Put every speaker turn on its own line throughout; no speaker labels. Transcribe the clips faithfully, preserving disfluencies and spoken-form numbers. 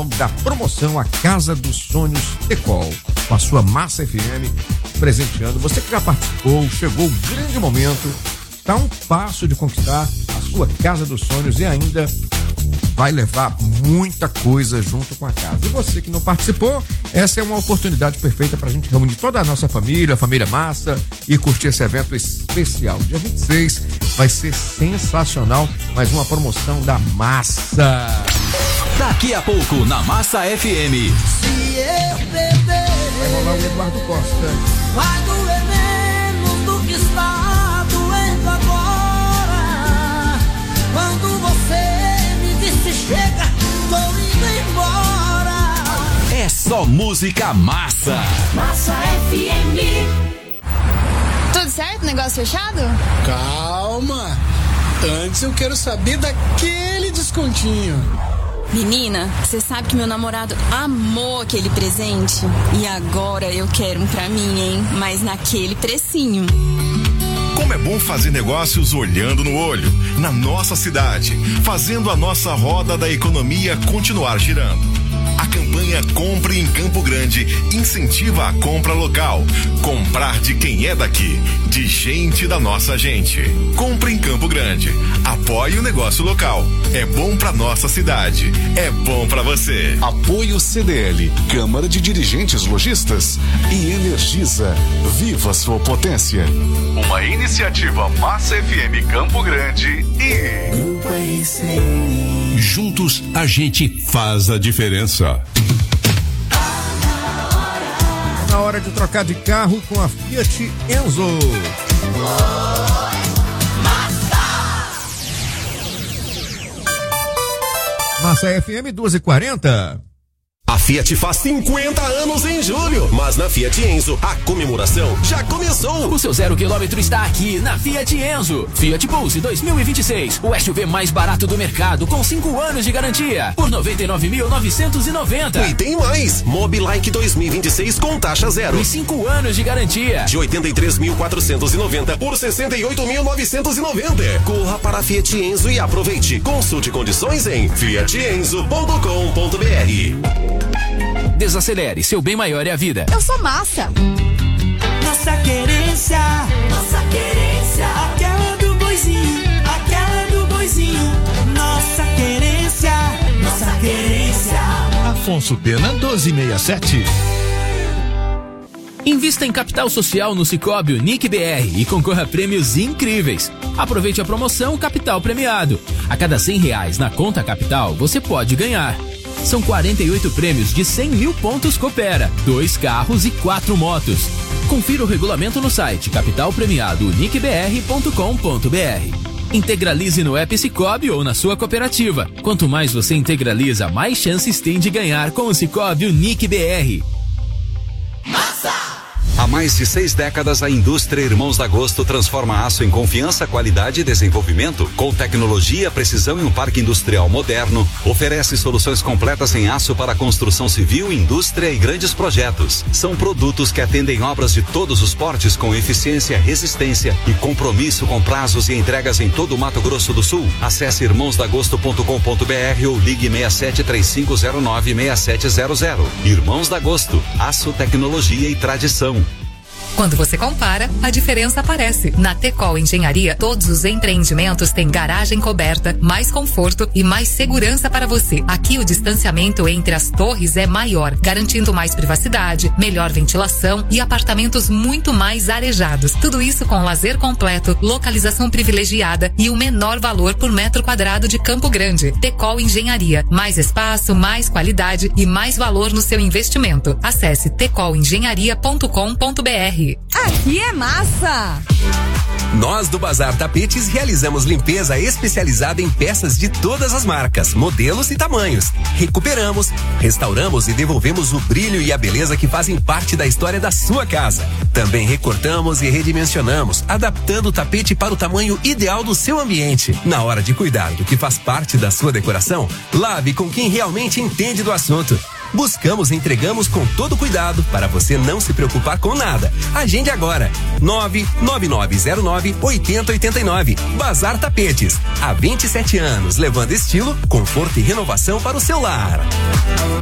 final da promoção A Casa dos Sonhos Tecol, com a sua Massa F M, presenteando você que já participou. Chegou o grande momento, está um passo de conquistar a sua Casa dos Sonhos e ainda vai levar muita coisa junto com a casa. E você que não participou, essa é uma oportunidade perfeita para a gente reunir toda a nossa família, a família Massa, e curtir esse evento especial. Dia vinte e seis vai ser sensacional, mais uma promoção da Massa.
Daqui a pouco na Massa F M.
Se eu perder,
vai rolar o Eduardo Costa.
Vai doer menos do que está doendo agora. Quando você me disse chega, tô indo embora.
É só música massa.
Massa F M.
Tudo certo? Negócio fechado?
Calma. Antes eu quero saber daquele descontinho.
Menina, você sabe que meu namorado amou aquele presente? E agora eu quero um pra mim, hein? Mas naquele precinho.
Como é bom fazer negócios olhando no olho, na nossa cidade, fazendo a nossa roda da economia continuar girando. A campanha Compre em Campo Grande incentiva a compra local. Comprar de quem é daqui, de gente da nossa gente. Compre em Campo Grande. Apoie o negócio local. É bom pra nossa cidade. É bom pra você.
Apoio C D L, Câmara de Dirigentes Lojistas e Energisa. Viva sua potência.
Uma iniciativa Massa F M Campo Grande e
juntos a gente faz a diferença.
Na hora de trocar de carro com a Fiat Enzo. Massa F M duas e quarenta.
A Fiat faz cinquenta anos em julho, mas na Fiat Enzo a comemoração já começou.
O seu zero quilômetro está aqui na Fiat Enzo. Fiat Pulse dois mil e vinte e seis, o S U V mais barato do mercado com cinco anos de garantia por noventa e nove mil novecentos e noventa.
E tem mais, Mobilike dois mil e vinte e seis com taxa zero
e cinco anos de garantia
de oitenta e três mil quatrocentos e noventa por sessenta e oito mil novecentos e noventa. Corra para a Fiat Enzo e aproveite. Consulte condições em fiat enzo ponto com ponto b r.
Desacelere, seu bem maior é a vida.
Eu sou Massa.
Nossa querência, nossa querência, aquela do boizinho, aquela do boizinho. Nossa querência, nossa querência.
Afonso Pena doze sessenta e sete.
Invista em capital social no Sicoob Unique B R e concorra a prêmios incríveis. Aproveite a promoção Capital Premiado. A cada cem reais na conta capital, você pode ganhar. São quarenta e oito prêmios de cem mil pontos Coopera, dois carros e quatro motos. Confira o regulamento no site capital premiado unique b r ponto com ponto b r. Integralize no app Sicoob ou na sua cooperativa. Quanto mais você integraliza, mais chances tem de ganhar com o Sicoob Unique B R.
Há mais de seis décadas, a indústria Irmãos da Agosto transforma aço em confiança, qualidade e desenvolvimento. Com tecnologia, precisão e um parque industrial moderno, oferece soluções completas em aço para construção civil, indústria e grandes projetos. São produtos que atendem obras de todos os portes com eficiência, resistência e compromisso com prazos e entregas em todo o Mato Grosso do Sul. Acesse irmãos da agosto ponto com ponto b r ou ligue seis sete três cinco zero nove seis sete zero zero. Irmãos da Agosto, aço, tecnologia e tradição.
Quando você compara, a diferença aparece. Na Tecol Engenharia, todos os empreendimentos têm garagem coberta, mais conforto e mais segurança para você. Aqui o distanciamento entre as torres é maior, garantindo mais privacidade, melhor ventilação e apartamentos muito mais arejados. Tudo isso com lazer completo, localização privilegiada e o menor valor por metro quadrado de Campo Grande. Tecol Engenharia, mais espaço, mais qualidade e mais valor no seu investimento. Acesse tecol engenharia ponto com ponto b r.
Aqui é massa!
Nós do Bazar Tapetes realizamos limpeza especializada em peças de todas as marcas, modelos e tamanhos. Recuperamos, restauramos e devolvemos o brilho e a beleza que fazem parte da história da sua casa. Também recortamos e redimensionamos, adaptando o tapete para o tamanho ideal do seu ambiente. Na hora de cuidar do que faz parte da sua decoração, lave com quem realmente entende do assunto. Buscamos e entregamos com todo cuidado para você não se preocupar com nada. Agende agora. nove nove nove zero nove oito zero oito nove. Bazar Tapetes. Há vinte e sete anos, levando estilo, conforto e renovação para o seu lar.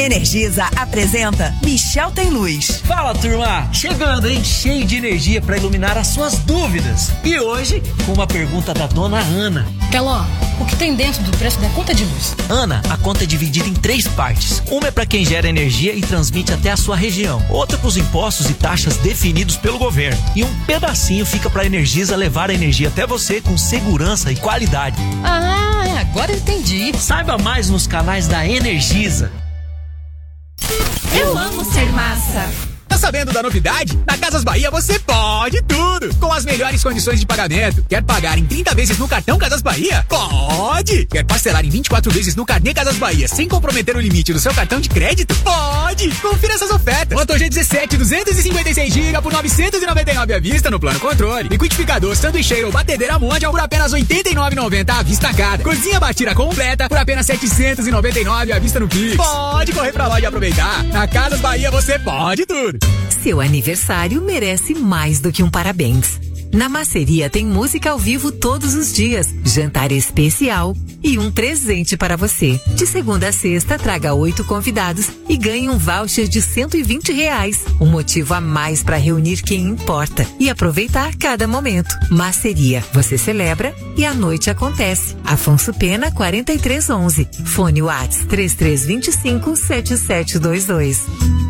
Energisa apresenta Michel Tem Luz.
Fala, turma! Chegando, hein? Cheio de energia para iluminar as suas dúvidas. E hoje, com uma pergunta da dona Ana.
Teló, o que tem dentro do preço da conta de luz?
Ana, a conta é dividida em três partes. Uma é para quem gera energia e transmite até a sua região. Outra para os impostos e taxas definidos pelo governo. E um pedacinho fica para a Energisa levar a energia até você com segurança e qualidade.
Ah, agora eu entendi.
Saiba mais nos canais da Energisa.
Eu amo ser massa.
Tá sabendo da novidade? Na Casas Bahia você pode tudo! Com as melhores condições de pagamento. Quer pagar em trinta vezes no cartão Casas Bahia? Pode! Quer parcelar em vinte e quatro vezes no carnê Casas Bahia sem comprometer o limite do seu cartão de crédito? Pode! Confira essas ofertas. Moto G dezessete, duzentos e cinquenta e seis gigabytes por novecentos e noventa e nove à vista no plano controle. Liquidificador, sanduicheiro ou batedeira Mondial por apenas oitenta e nove reais e noventa centavos à vista cada. Cozinha batida completa por apenas setecentos e noventa e nove reais à vista no Pix. Pode correr pra loja e aproveitar. Na Casas Bahia você pode tudo!
Seu aniversário merece mais do que um parabéns. Na Maceria tem música ao vivo todos os dias, jantar especial e um presente para você. De segunda a sexta, traga oito convidados e ganhe um voucher de cento e vinte reais. Um motivo a mais para reunir quem importa e aproveitar cada momento. Maceria, você celebra e a noite acontece. Afonso Pena, quarenta e três onze. Fone WhatsApp três três dois cinco, sete sete dois dois.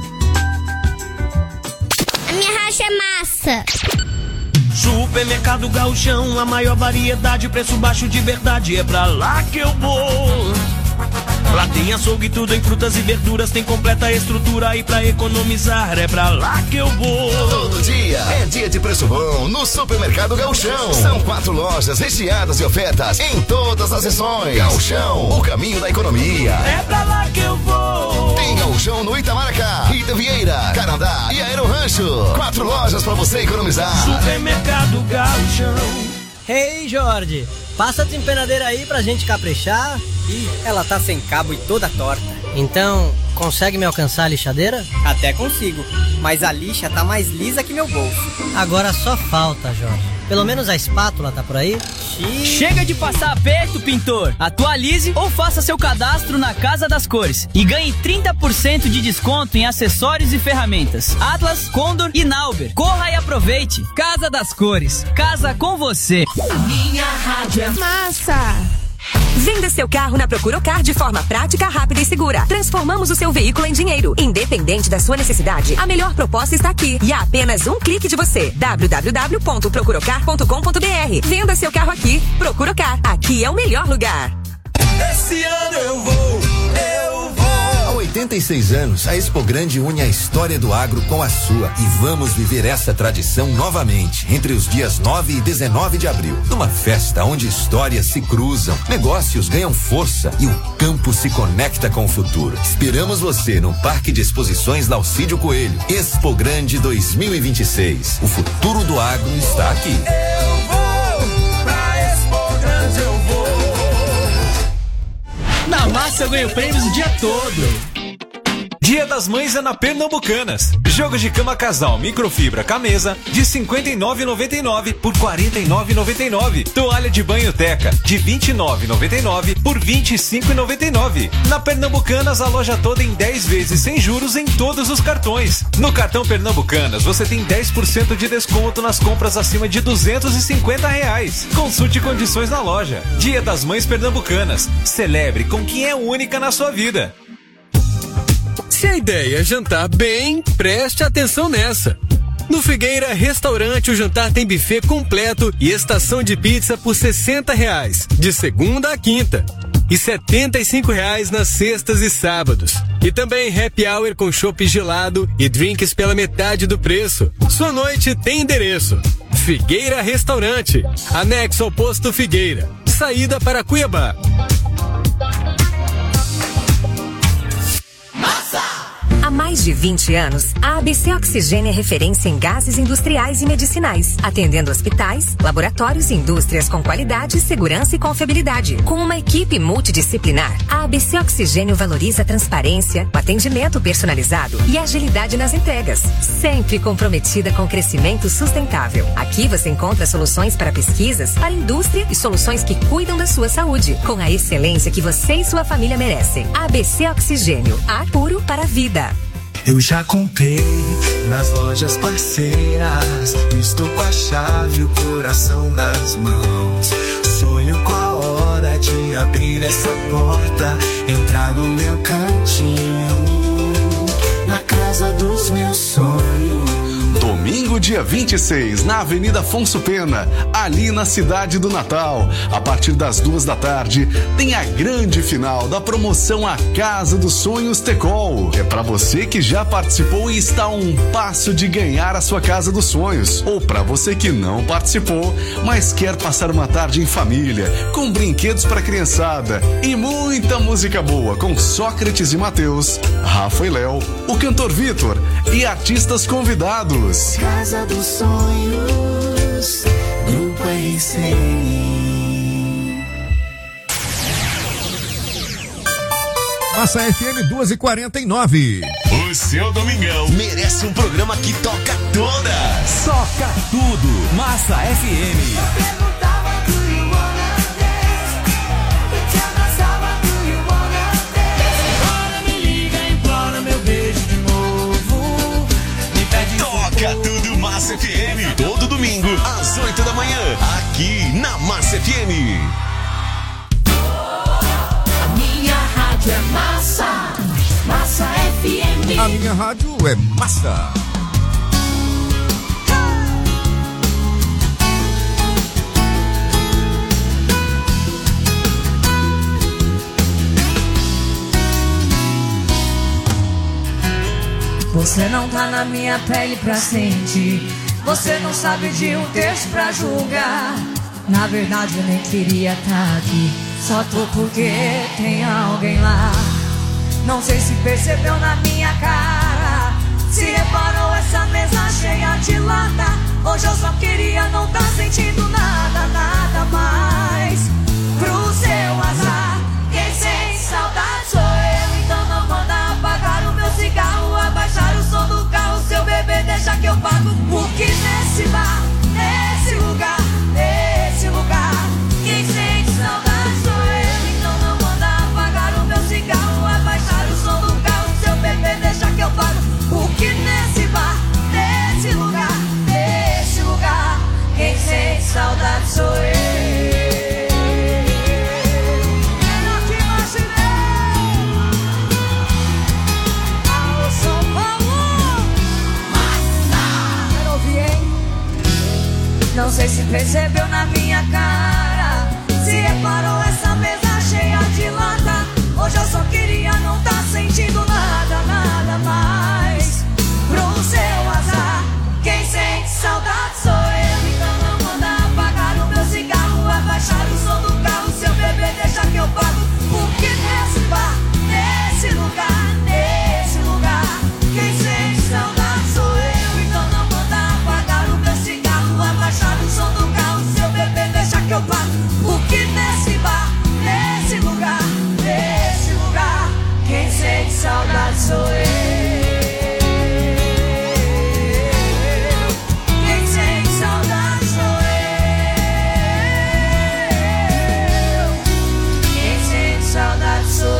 É massa.
Supermercado Gauchão, a maior variedade, preço baixo de verdade, é pra lá que eu vou. Lá tem açougue, tudo em frutas e verduras, tem completa estrutura e pra economizar é pra lá que eu vou.
Todo dia é dia de preço bom no Supermercado Gauchão. São quatro lojas recheadas de ofertas em todas as seções. Gauchão, o caminho da economia.
É pra lá que eu vou.
Tem Gauchão no Itamaracá, Ita Vieira, Carandá e Aero Rancho. Quatro lojas pra você economizar.
Supermercado Gauchão.
Ei, Jorge, passa a desempenadeira aí pra gente caprichar. Ih, ela tá sem cabo e toda torta. Então, consegue me alcançar a lixadeira? Até consigo, mas a lixa tá mais lisa que meu bolso. Agora só falta, Jorge. Pelo menos a espátula tá por aí? Xiii.
Chega de passar aperto, pintor. Atualize ou faça seu cadastro na Casa das Cores e ganhe trinta por cento de desconto em acessórios e ferramentas. Atlas, Condor e Nauber. Corra e aproveite. Casa das Cores. Casa com você.
Minha rádio é massa.
Venda seu carro na Procuracar de forma prática, rápida e segura. Transformamos o seu veículo em dinheiro. Independente da sua necessidade, a melhor proposta está aqui. E há apenas um clique de você. w w w ponto procuracar ponto com ponto b r. Venda seu carro aqui. Procuracar. Aqui é o melhor lugar.
Esse ano eu vou, eu vou.
Há oitenta e seis anos, a Expo Grande une a história do agro com a sua. E vamos viver essa tradição novamente, entre os dias nove e dezenove de abril. Numa festa onde histórias se cruzam, negócios ganham força e o campo se conecta com o futuro. Esperamos você no Parque de Exposições Laucídio Coelho. Expo Grande dois mil e vinte e seis. O futuro do agro está aqui.
Eu vou pra Expo Grande, eu vou.
Na massa eu ganho prêmios o dia todo.
Dia das Mães é na Pernambucanas. Jogo de cama casal microfibra camesa de cinquenta e nove reais e noventa e nove centavos por quarenta e nove reais e noventa e nove centavos. Toalha de banho Teca de vinte e nove reais e noventa e nove centavos por vinte e cinco reais e noventa e nove centavos. Na Pernambucanas a loja toda em dez vezes sem juros em todos os cartões. No cartão Pernambucanas você tem dez por cento de desconto nas compras acima de duzentos e cinquenta reais. Consulte condições na loja. Dia das Mães Pernambucanas. Celebre com quem é única na sua vida.
Se a ideia é jantar bem, preste atenção nessa. No Figueira Restaurante, o jantar tem buffet completo e estação de pizza por sessenta reais, de segunda a quinta. E setenta e cinco reais nas sextas e sábados. E também happy hour com chopp gelado e drinks pela metade do preço. Sua noite tem endereço. Figueira Restaurante, anexo ao posto Figueira. Saída para Cuiabá.
Há mais
mais de vinte anos, a A B C Oxigênio é referência em gases industriais e medicinais, atendendo hospitais, laboratórios e indústrias com qualidade, segurança e confiabilidade. Com uma equipe multidisciplinar, a A B C Oxigênio valoriza a transparência, o atendimento personalizado e a agilidade nas entregas, sempre comprometida com o crescimento sustentável. Aqui você encontra soluções para pesquisas, para a indústria e soluções que cuidam da sua saúde, com a excelência que você e sua família merecem. A B C Oxigênio, ar puro para a vida.
Eu já comprei nas lojas parceiras, estou com a chave e o coração nas mãos. Sonho com a hora de abrir essa porta, entrar no meu cantinho, na casa dos meus sonhos.
Domingo, dia vinte e seis, na Avenida Afonso Pena, ali na Cidade do Natal. A partir das duas da tarde, tem a grande final da promoção A Casa dos Sonhos Tecol. É para você que já participou e está a um passo de ganhar a sua Casa dos Sonhos. Ou para você que não participou, mas quer passar uma tarde em família, com brinquedos para criançada e muita música boa com Sócrates e Mateus, Rafa e Léo, o cantor Vitor e artistas convidados.
Casa dos Sonhos, Grupo R C N.
Massa F M duas e quarenta e nove.
O seu domingão merece um programa que toca todas.
Toca tudo. Massa F M.
Toca tudo Massa F M. Todo domingo, às oito da manhã, aqui na Massa F M.
A minha rádio é massa. Massa F M.
A minha rádio é massa.
Você não tá na minha pele pra sentir. Você não sabe de um texto pra julgar. Na verdade eu nem queria tá aqui, só tô porque tem alguém lá. Não sei se percebeu na minha cara, se reparou essa mesa cheia de lata. Hoje eu só queria não tá sentindo nada, nada mais. Pro seu azar, quem sente saudade sou eu. Então não manda apagar o meu cigarro, abaixar o som do carro. Seu bebê deixa que eu pago. Porque nesse bar, nesse lugar, nesse lugar, quem sente saudade sou eu. Então não manda apagar o meu cigarro, abaixar o som do carro. Seu bebê deixa que eu pago. Porque nesse bar, nesse lugar, nesse lugar, quem sente saudade sou eu. Não sei se percebeu na minha cara, se reparou essa mesa cheia de lata. Hoje eu só queria não tá sentindo nada, nada mais. Pro seu azar, quem sente saudade sou eu. Então não manda apagar o meu cigarro, abaixar o som do carro. Seu bebê deixa que eu pago. Porque nesse bar, nesse lugar, nesse lugar, quem sente saudade sou eu. Então não manda apagar o meu cigarro, abaixar o som do carro. Seu bebê deixa que eu pago. Porque nesse bar, nesse lugar, nesse lugar, quem sente saudade sou eu. Quem sente saudade sou eu. Quem sente saudade sou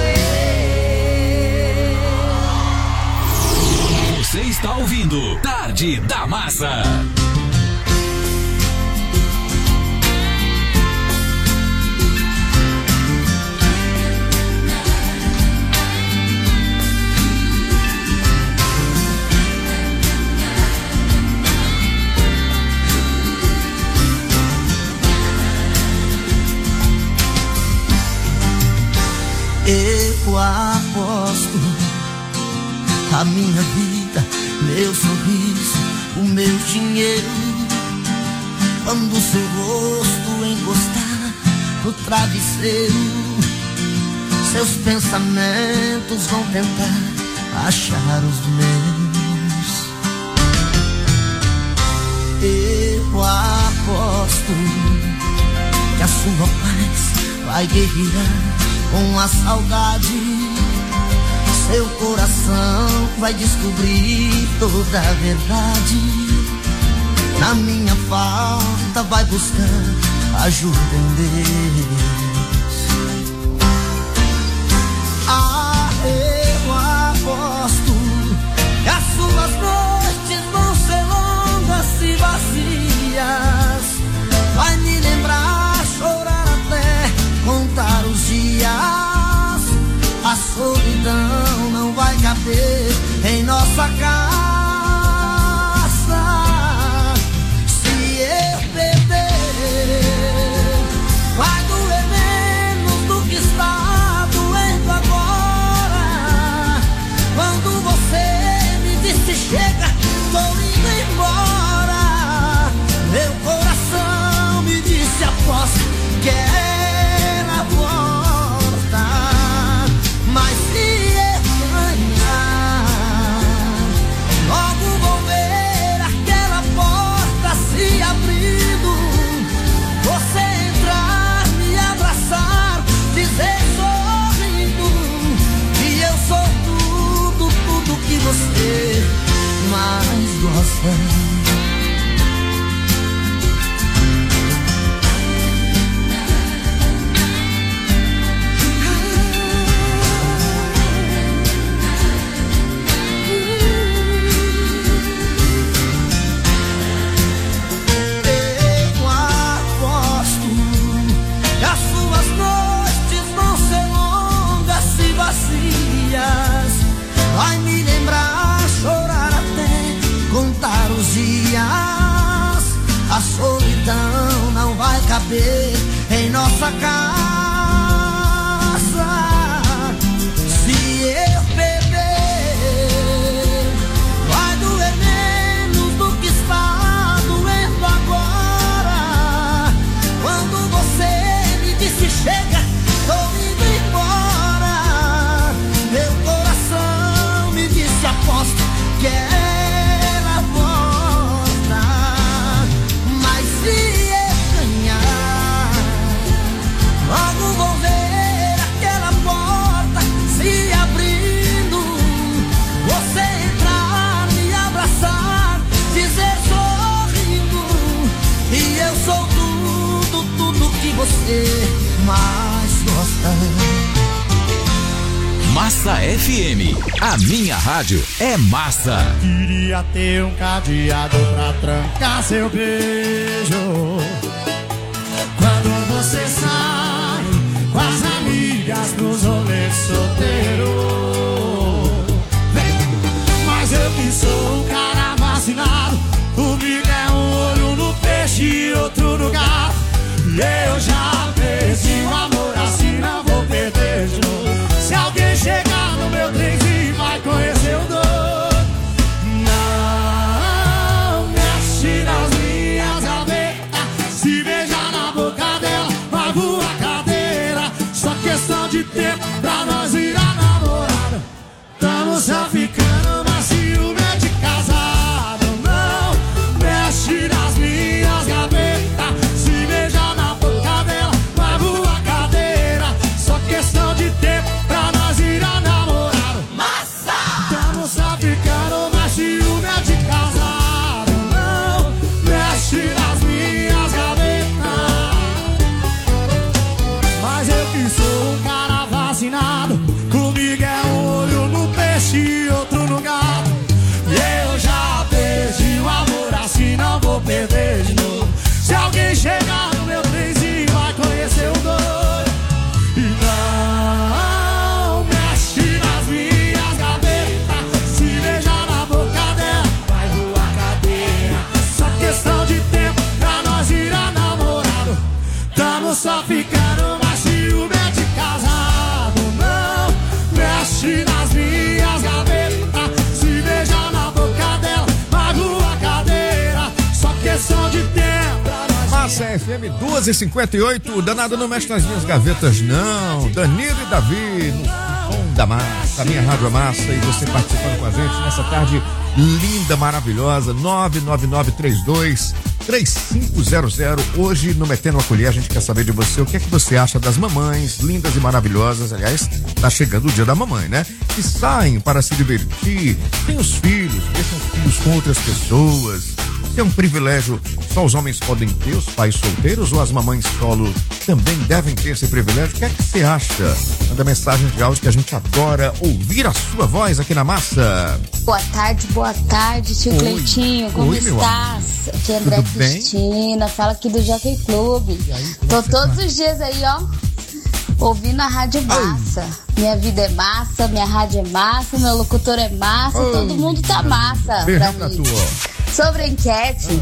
eu.
Você está ouvindo Tarde da Massa.
Eu aposto a minha vida, meu sorriso, o meu dinheiro. Quando seu rosto encostar no travesseiro, seus pensamentos vão tentar achar os meus. Eu aposto que a sua paz vai guerrear com a saudade. Seu coração vai descobrir toda a verdade. Na minha falta vai buscar ajuda em Deus. Ah, eu aposto que as suas noites vão ser longas e vazias. Vai me lembrar, chorar até contar os dias. A solidão não vai caber em nossa casa. Se eu perder, vai doer menos do que está doendo agora. Quando você me disse chega, tô indo embora, meu coração me disse aposto que ela volta. Mas se eu ganhar, logo vou ver aquela porta se abrindo. Você entrar, me abraçar, dizer sorrindo que eu sou tudo, tudo que você mais gosta. Vai me lembrar, chorar até contar os dias. A solidão não vai caber em nossa casa. Se eu perder, vai doer menos do que está doendo agora. Quando você me disse chega, tô indo embora, meu coração me disse aposto que ela volta. Mas se eu ganhar, logo vou ver aquela porta se abrindo. Você entrar, me abraçar, dizer sorrindo e eu sou tudo, tudo que você mais gosta.
Massa F M, a minha rádio é massa.
Queria ter um cadeado pra trancar seu beijo. Quando você sai com as amigas nos rolês solteiro. Mas eu que sou um cara vacinado, comigo é um olho no peixe e outro no gato. E eu já perdi o amor, assim não vou perder de novo. Se alguém chegar no meu trenzinho, vai conhecer o doido. Não mexe nas minhas gavetas, se beijar na boca dela, vai voar cadeira. Só questão de tempo pra nós virar namorada. Tamo só ficando, mas ciúme é de casado. Não mexe nas minhas gavetas, se beijar na boca dela, vai voar cadeira. Só questão de tempo pra nós virar namorado. Massa! Tamo só ficando, mas ciúme é de casado. Não mexe nas minhas gavetas. Mas eu que sou um cara vacinado, comigo é um olho no peixe e outro no gato. E eu já perdi o amor, assim não vou perder de novo. Se alguém chegar no meu trenzinho, vai conhecer o doido. E não mexe nas minhas gavetas, se beijar na boca dela, vai voar cadeira. Só questão de tempo pra nós virar namorado. Tamo só ficando, mas ciúme é de casado. Não mexe nas minhas gavetas, se beijar na boca dela, vai voar cadeira. Só questão de tempo pra nós.
Massa F M duas e cinquenta e oito, danado não mexe nas minhas gavetas não. Danilo e Davi. som da massa, a minha rádio é massa, e você participando com a gente nessa tarde linda, maravilhosa, nove nove nove três dois três cinco zero zero. Hoje, no Metendo a Colher, a gente quer saber de você o que é que você acha das mamães lindas e maravilhosas. Aliás, tá chegando o dia da mamãe, né? Que saem para se divertir, tem os filhos, deixam os filhos com outras pessoas. É um privilégio, só os homens podem ter, os pais solteiros, ou as mamães solo também devem ter esse privilégio? O que é que você acha? Manda mensagem de áudio que a gente adora ouvir a sua voz aqui na massa.
Boa tarde, boa tarde, tio
Oi.
Cleitinho, como
Oi, meu
estás? Aqui é André
Tudo bem?
Cristina, fala aqui do Jockey Clube. Tô todos os dias aí, ó, ouvindo a rádio massa. Minha vida é massa, minha rádio é massa, meu locutor é massa,
Oi.
todo mundo tá massa
Beijo
pra
pra
mim.
tua.
Sobre a enquete,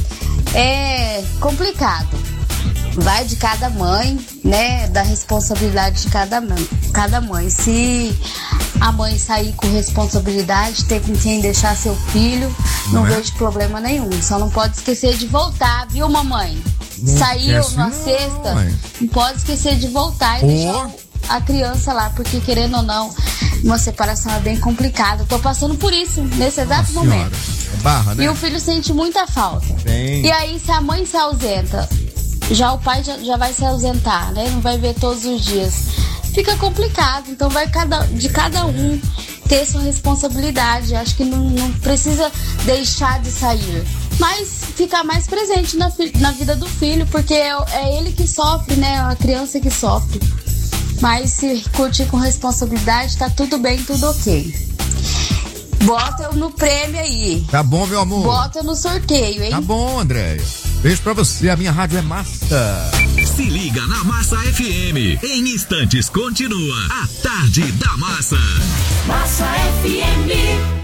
é complicado. Vai de cada mãe, né? Da responsabilidade de cada mãe. Cada mãe. Se a mãe sair com responsabilidade, ter com quem deixar seu filho, não,
Não é?
vejo problema nenhum. Só não pode esquecer de voltar, viu, mamãe?
Não
Saiu
esquece
na
não,
sexta,
mãe.
não pode esquecer de voltar e
Ô.
deixar a criança lá, porque querendo ou não, uma separação é bem complicada. Eu tô passando por isso nesse exato
Nossa
momento.
senhora. Barra, né?
E o filho sente muita falta.
Tem.
E aí, se a mãe se ausenta, já o pai já, já vai se ausentar, né? Não vai ver todos os dias. Fica complicado. Então, vai cada, de cada um ter sua responsabilidade. Acho que não, não precisa deixar de sair, mas ficar mais presente na, fi- na vida do filho, porque é, é ele que sofre, né? A criança que sofre. Mas se curtir com responsabilidade, tá tudo bem, tudo ok. Bota eu no prêmio aí.
Tá bom, meu amor.
Bota no sorteio, hein?
Tá bom, Andréia. Beijo pra você, a minha rádio é massa.
Se liga na Massa F M. Em instantes continua a Tarde da Massa.
Massa F M.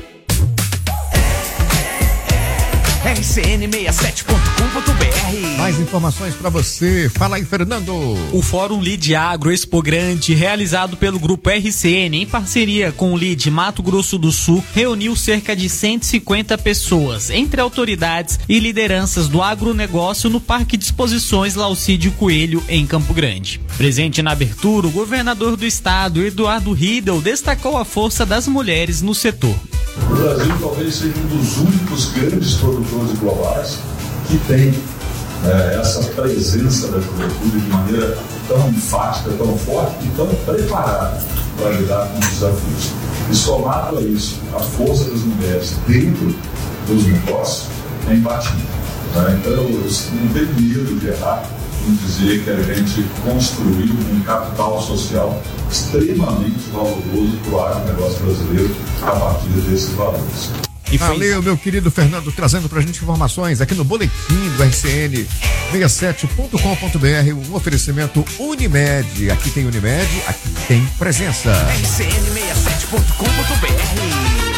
R C N sessenta e sete ponto com ponto B R.
Mais informações pra você. Fala aí, Fernando.
O Fórum Lead Agro Expo Grande, realizado pelo Grupo R C N em parceria com o Lead Mato Grosso do Sul, reuniu cerca de cento e cinquenta pessoas, entre autoridades e lideranças do agronegócio no Parque de Exposições Laucídio Coelho, em Campo Grande. Presente na abertura, o governador do estado, Eduardo Riedel, destacou a força das mulheres no setor.
O Brasil talvez seja um dos únicos grandes produtores globais que tem é, essa presença da juventude de maneira tão enfática, tão forte e tão preparada para lidar com os desafios. E somado a isso, a força das mulheres dentro dos negócios é imbatível. Né? Então, eu não tenho medo de errar em dizer que a gente construiu um capital social extremamente valoroso para o agronegócio brasileiro a partir desses valores.
E valeu, meu querido Fernando, trazendo pra gente informações aqui no boletim do R C N sessenta e sete ponto com ponto B R, um oferecimento Unimed. Aqui tem Unimed, aqui tem presença.
R C N sessenta e sete ponto com ponto B R.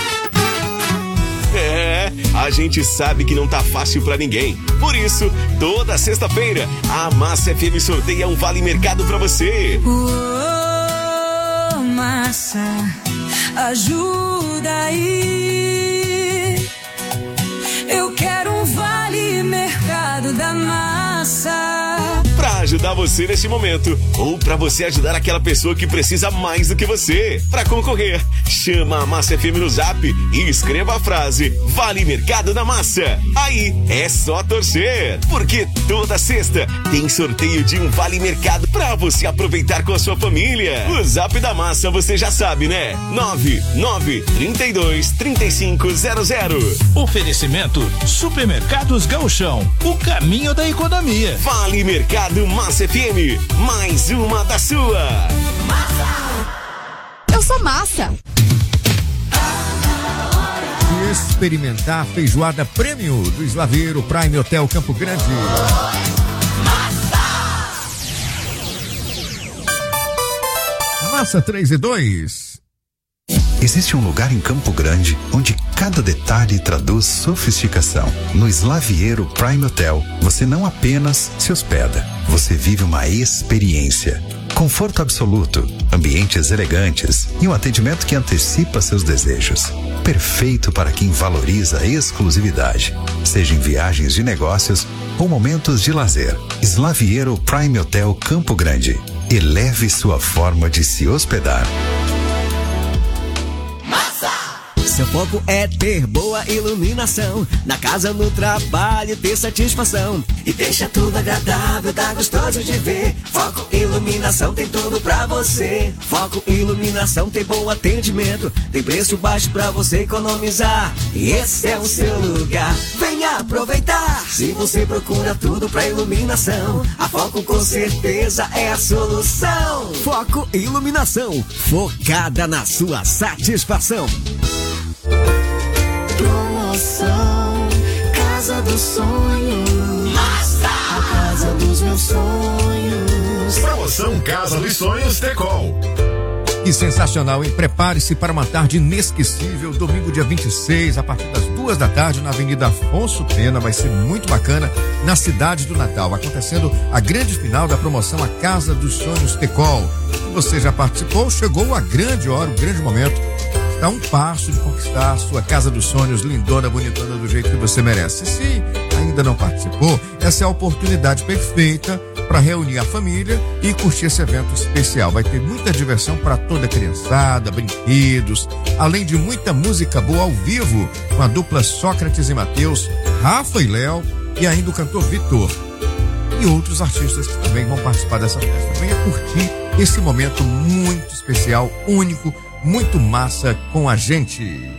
É, a gente sabe que não tá fácil pra ninguém. Por isso, toda sexta-feira, a Massa F M sorteia um vale mercado pra você.
Oh, massa, ajuda aí. Eu quero um vale mercado da massa.
Pra ajudar você nesse momento, ou pra você ajudar aquela pessoa que precisa mais do que você. Pra concorrer, chama a Massa F M no Zap e escreva a frase Vale Mercado da Massa. Aí é só torcer, porque toda sexta tem sorteio de um Vale Mercado pra você aproveitar com a sua família. O Zap da Massa você já sabe, né? nove nove três dois três cinco zero zero.
Oferecimento Supermercados Gauchão, o caminho da economia.
Vale Mercado Massa F M, mais uma da sua.
Eu sou massa.
Experimentar a feijoada prêmio do Slaveiro Prime Hotel Campo Grande. Massa três e dois.
Existe um lugar em Campo Grande onde cada detalhe traduz sofisticação. No Slaviero Prime Hotel, você não apenas se hospeda, você vive uma experiência. Conforto absoluto, ambientes elegantes e um atendimento que antecipa seus desejos. Perfeito para quem valoriza a exclusividade, seja em viagens de negócios ou momentos de lazer. Slaviero Prime Hotel Campo Grande. Eleve sua forma de se hospedar.
Seu foco é ter boa iluminação, na casa, no trabalho, ter satisfação. E deixa tudo agradável, tá gostoso de ver. Foco Iluminação tem tudo pra você. Foco Iluminação tem bom atendimento, tem preço baixo pra você economizar. E esse é o seu lugar, venha aproveitar. Se você procura tudo pra iluminação, a Foco com certeza é a solução. Foco Iluminação, focada na sua satisfação.
Promoção Casa dos Sonhos. Massa! A casa dos meus sonhos.
Promoção Casa dos Sonhos Tecol.
Que sensacional, hein? Prepare-se para uma tarde inesquecível, domingo dia vinte e seis, a partir das duas da tarde, na Avenida Afonso Pena. Vai ser muito bacana, na cidade do Natal, acontecendo a grande final da promoção A Casa dos Sonhos Tecol. Se você já participou, chegou a grande hora, o grande momento. Está a um passo de conquistar a sua Casa dos Sonhos, lindona, bonitona, do jeito que você merece. Se ainda não participou, essa é a oportunidade perfeita para reunir a família e curtir esse evento especial. Vai ter muita diversão para toda a criançada, brinquedos, além de muita música boa ao vivo, com a dupla Sócrates e Mateus, Rafa e Léo e ainda o cantor Vitor. E outros artistas que também vão participar dessa festa. Venha curtir esse momento muito especial, único, muito massa com a gente.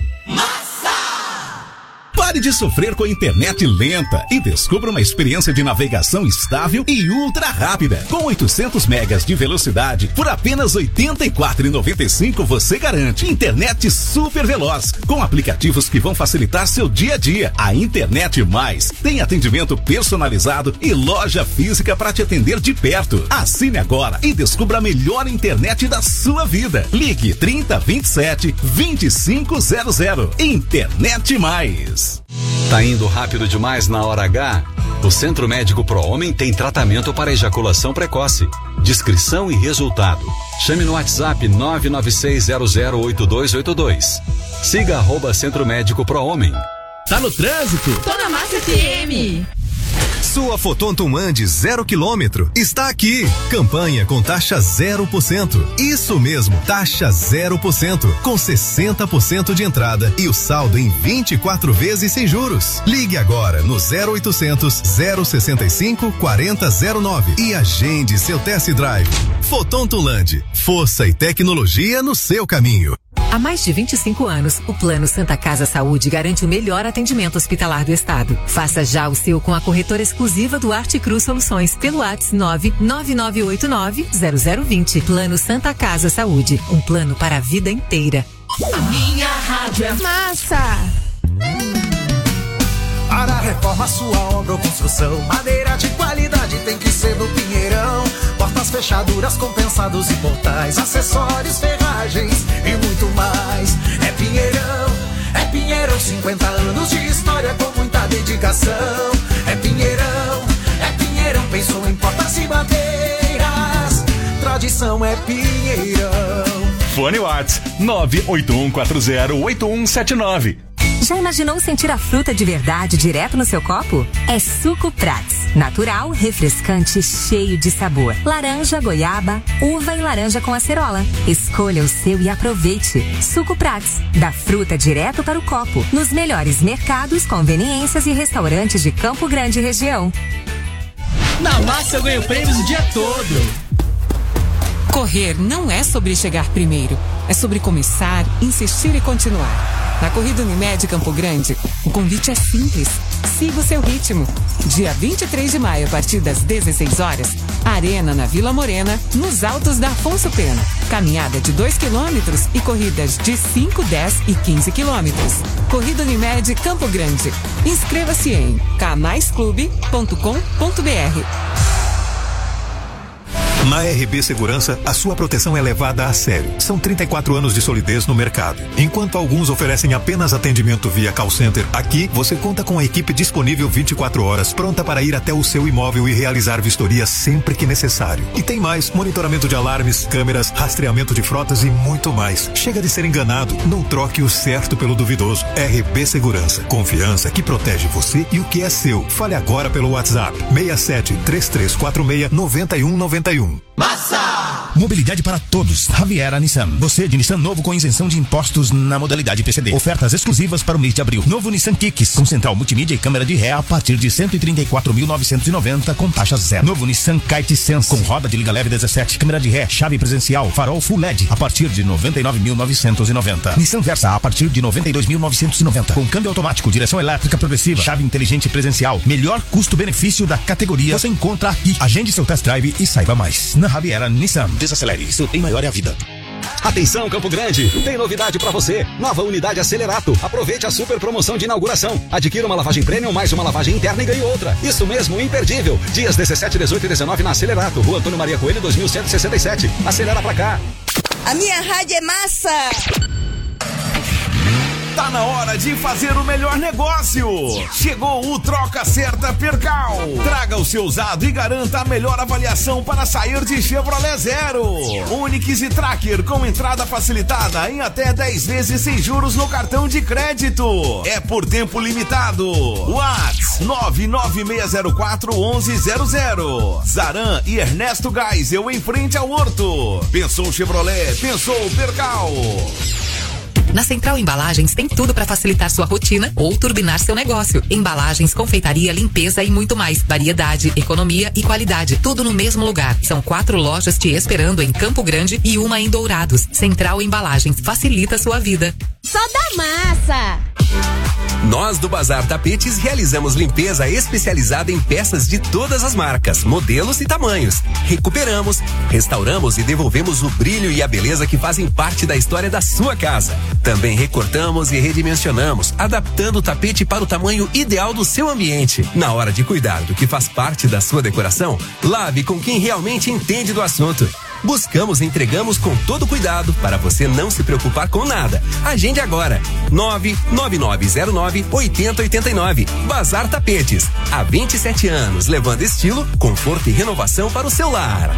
Pare de sofrer com a internet lenta e descubra uma experiência de navegação estável e ultra rápida. Com oitocentos megas de velocidade, por apenas oitenta e quatro reais e noventa e cinco centavos você garante internet super veloz, com aplicativos que vão facilitar seu dia a dia. A Internet Mais tem atendimento personalizado e loja física para te atender de perto. Assine agora e descubra a melhor internet da sua vida. Ligue trinta, vinte e sete, vinte e cinco zero zero. Internet Mais.
Tá indo rápido demais na hora H? O Centro Médico Pro Homem tem tratamento para ejaculação precoce. Descrição e resultado. Chame no WhatsApp nove nove seis zero zero oito dois oito dois. Siga arroba Centro Médico Pro Homem.
Tá no trânsito?
Tô na Massa F M.
Sua Fotonto Ande zero quilômetro está aqui. Campanha com taxa zero por cento. Isso mesmo, taxa zero por cento, com sessenta por cento de entrada e o saldo em vinte e quatro vezes sem juros. Ligue agora no zero oitocentos, zero sessenta e cinco, quarenta zero nove e agende seu test drive. Fotonto Land, força e tecnologia no seu caminho.
Há mais de vinte e cinco anos, o Plano Santa Casa Saúde garante o melhor atendimento hospitalar do estado. Faça já o seu com a corretora exclusiva do Arte Cruz Soluções pelo WhatsApp nove nove nove oito nove zero zero dois zero. Plano Santa Casa Saúde, um plano para a vida inteira.
A minha rádio é massa.
Para a reforma, sua obra ou construção, madeira de qualidade tem que ser do Pinheirão. Portas, fechaduras, compensados e portais, acessórios, ferragens e muito mais. É Pinheirão, é Pinheirão, cinquenta anos de história com muita dedicação. É Pinheirão, é Pinheirão, pensou em portas e madeiras. Tradição é Pinheirão.
Fone WhatsApp nove oito um quatro zero oito um sete nove.
Já imaginou sentir a fruta de verdade direto no seu copo? É Suco Prats. Natural, refrescante, cheio de sabor. Laranja, goiaba, uva e laranja com acerola. Escolha o seu e aproveite. Suco Prats. Da fruta direto para o copo. Nos melhores mercados, conveniências e restaurantes de Campo Grande e região.
Na Massa eu ganho prêmios o dia todo.
Correr não é sobre chegar primeiro. É sobre começar, insistir e continuar. Na Corrida Unimed Campo Grande, o convite é simples. Siga o seu ritmo. Dia vinte e três de maio, a partir das dezesseis horas, Arena na Vila Morena, nos altos da Afonso Pena. Caminhada de dois quilômetros e corridas de cinco, dez e quinze quilômetros. Corrida Unimed Campo Grande. Inscreva-se em canais clube ponto com ponto b r.
Na R B Segurança, a sua proteção é levada a sério. São trinta e quatro anos de solidez no mercado. Enquanto alguns oferecem apenas atendimento via call center, aqui você conta com a equipe disponível vinte e quatro horas, pronta para ir até o seu imóvel e realizar vistoria sempre que necessário. E tem mais: monitoramento de alarmes, câmeras, rastreamento de frotas e muito mais. Chega de ser enganado, não troque o certo pelo duvidoso. R B Segurança, confiança que protege você e o que é seu. Fale agora pelo WhatsApp seis sete três três quatro seis nove um nove um.
Massa!
Mobilidade para todos. Riviera Nissan. Você de Nissan novo com isenção de impostos na modalidade P C D. Ofertas exclusivas para o mês de abril. Novo Nissan Kicks com central multimídia e câmera de ré a partir de cento e trinta e quatro mil novecentos e noventa com taxa zero. Novo Nissan Kite Sense com roda de liga leve dezessete, câmera de ré, chave presencial, farol Full L E D a partir de noventa e nove mil novecentos e noventa. Nissan Versa a partir de noventa e dois mil novecentos e noventa com câmbio automático, direção elétrica progressiva, chave inteligente presencial. Melhor custo-benefício da categoria você encontra aqui. Agende seu test drive e saiba mais. Na Riviera Nissan. Desacelere, seu tem maior é a vida.
Atenção, Campo Grande, tem novidade pra você. Nova unidade Acelerato. Aproveite a super promoção de inauguração. Adquira uma lavagem premium mais uma lavagem interna e ganhe outra. Isso mesmo, imperdível. Dias dezessete, dezoito e dezenove na Acelerato. Rua Antônio Maria Coelho, dois mil cento e sessenta e sete. Acelera pra cá.
A minha rádio é massa.
Tá na hora de fazer o melhor negócio. Chegou o Troca Certa Percal. Traga o seu usado e garanta a melhor avaliação para sair de Chevrolet Zero. Onix e Tracker com entrada facilitada em até dez vezes sem juros no cartão de crédito. É por tempo limitado. WhatsApp nove nove seis zero quatro um um zero zero. Zaran e Ernesto Geisel em frente ao Horto. Pensou Chevrolet, pensou Percal.
Na Central Embalagens tem tudo para facilitar sua rotina ou turbinar seu negócio. Embalagens, confeitaria, limpeza e muito mais. Variedade, economia e qualidade. Tudo no mesmo lugar. São quatro lojas te esperando em Campo Grande e uma em Dourados. Central Embalagens. Facilita sua vida.
Só da massa!
Nós do Bazar Tapetes realizamos limpeza especializada em peças de todas as marcas, modelos e tamanhos. Recuperamos, restauramos e devolvemos o brilho e a beleza que fazem parte da história da sua casa. Também recortamos e redimensionamos, adaptando o tapete para o tamanho ideal do seu ambiente. Na hora de cuidar do que faz parte da sua decoração, lave com quem realmente entende do assunto. Buscamos e entregamos com todo cuidado para você não se preocupar com nada. Agende agora. nove nove nove zero nove oito zero oito nove. Bazar Tapetes. Há vinte e sete anos, levando estilo, conforto e renovação para o seu lar.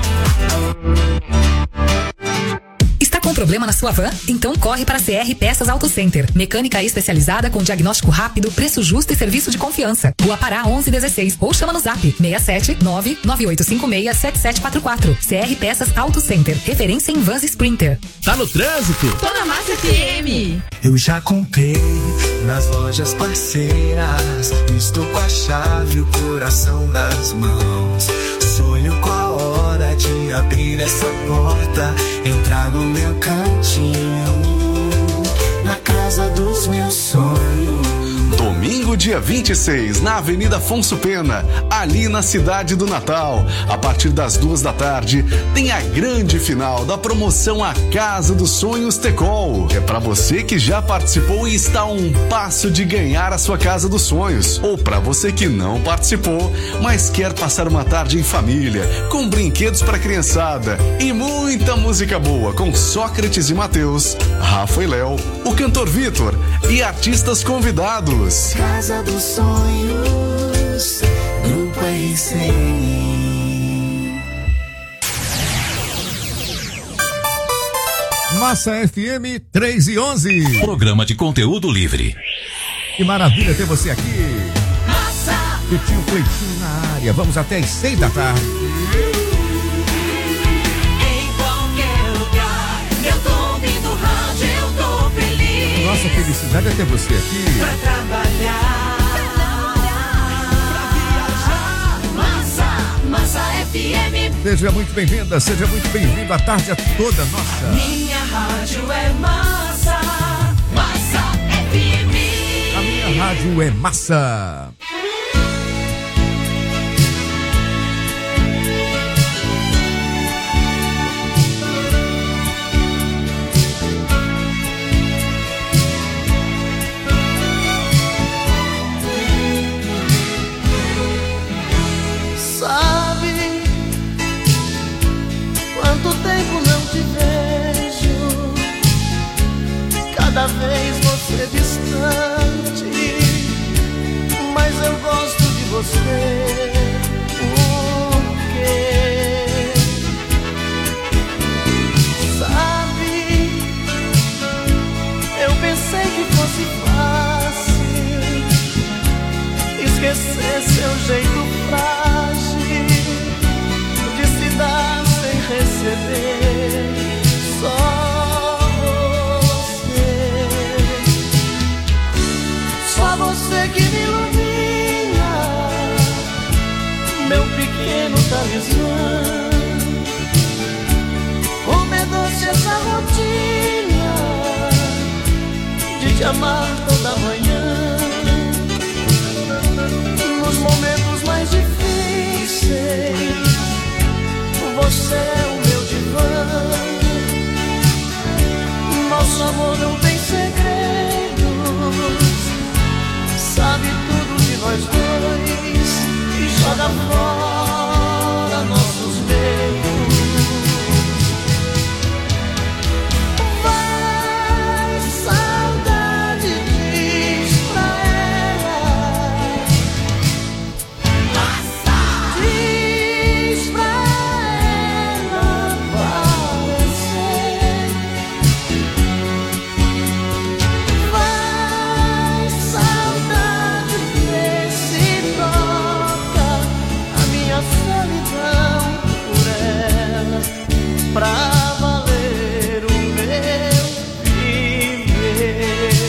Com problema na sua van? Então corre para a C R Peças Auto Center. Mecânica especializada com diagnóstico rápido, preço justo e serviço de confiança. Rua Pará onze dezesseis ou chama no zap seis sete nove nove oito cinco seis sete sete quatro quatro. C R Peças Auto Center. Referência em vans Sprinter.
Tá no trânsito?
Tô na Massa F M.
Eu já comprei nas lojas parceiras. Estou com a chave e o coração nas mãos. Sonho com a hora de abrir essa porta, entrar no meu cantinho, na casa dos meus sonhos.
Domingo, dia vinte e seis, na Avenida Afonso Pena, ali na cidade do Natal. A partir das duas da tarde, tem a grande final da promoção A Casa dos Sonhos Tecol. É para você que já participou e está a um passo de ganhar a sua Casa dos Sonhos. Ou para você que não participou, mas quer passar uma tarde em família, com brinquedos para criançada e muita música boa com Sócrates e Mateus, Rafa e Léo, o cantor Vitor e artistas convidados.
Casa dos Sonhos, Grupo R C N.
Massa F M três e onze.
Programa de conteúdo livre.
Que maravilha ter você aqui.
Massa.
Pitinho Cleitinho na área. Vamos até as seis da tarde.
Em qualquer lugar, eu tô ouvindo rádio, eu tô feliz.
Nossa felicidade é ter você aqui.
Pra trabalhar, pra viajar. Massa, Massa F M.
Seja muito bem-vinda, seja muito bem-vindo. A tarde é toda nossa.
Minha rádio é massa, Massa F M.
A minha rádio é massa.
Sabe quanto tempo não te vejo, cada vez você distante, mas eu gosto de você. Por quê? Sabe, eu pensei que fosse fácil esquecer seu jeito frágil de se dar sem talismã. Como é doce essa rotina de te amar toda manhã. Nos momentos mais difíceis, você é o meu divã. Nosso amor não tem segredos, sabe tudo de nós dois e joga fora nossos medos. Vai, saudade, diz pra ela. Passa! Diz pra ela aparecer. Vai, saudade, vê se troca a minha solidão por ela, pra valer o meu viver.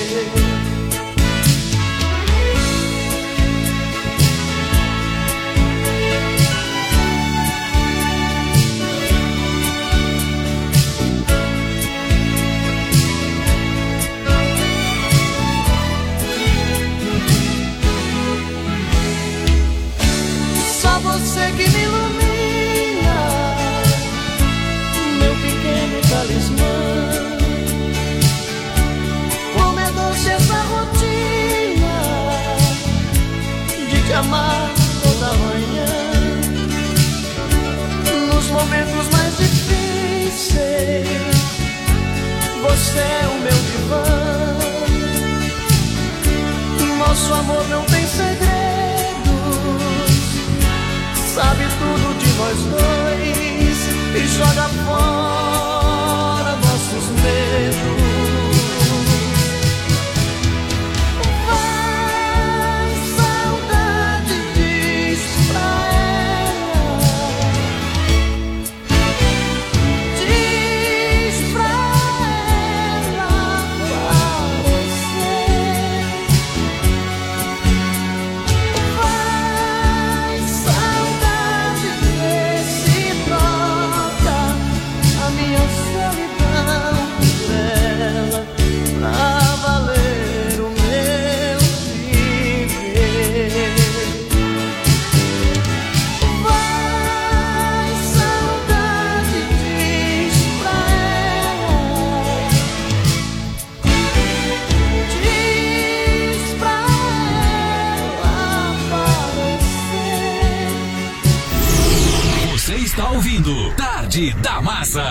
Só você que me ilumina, meu pequeno talismã. Como é doce essa rotina de te amar toda manhã. Nos momentos mais difíceis, você é o meu divã. Nosso amor não tem segredos, sabe tudo de nós dois e joga fora nossos medos. Vai, saudade, diz pra ela. Diz pra ela aparecer. Vai, saudade, vê se troca a minha solidão dela, pra valer o meu viver. Vai, saudade, diz pra ela. Diz pra ela aparecer.
Você está ouvindo Tarde da Massa.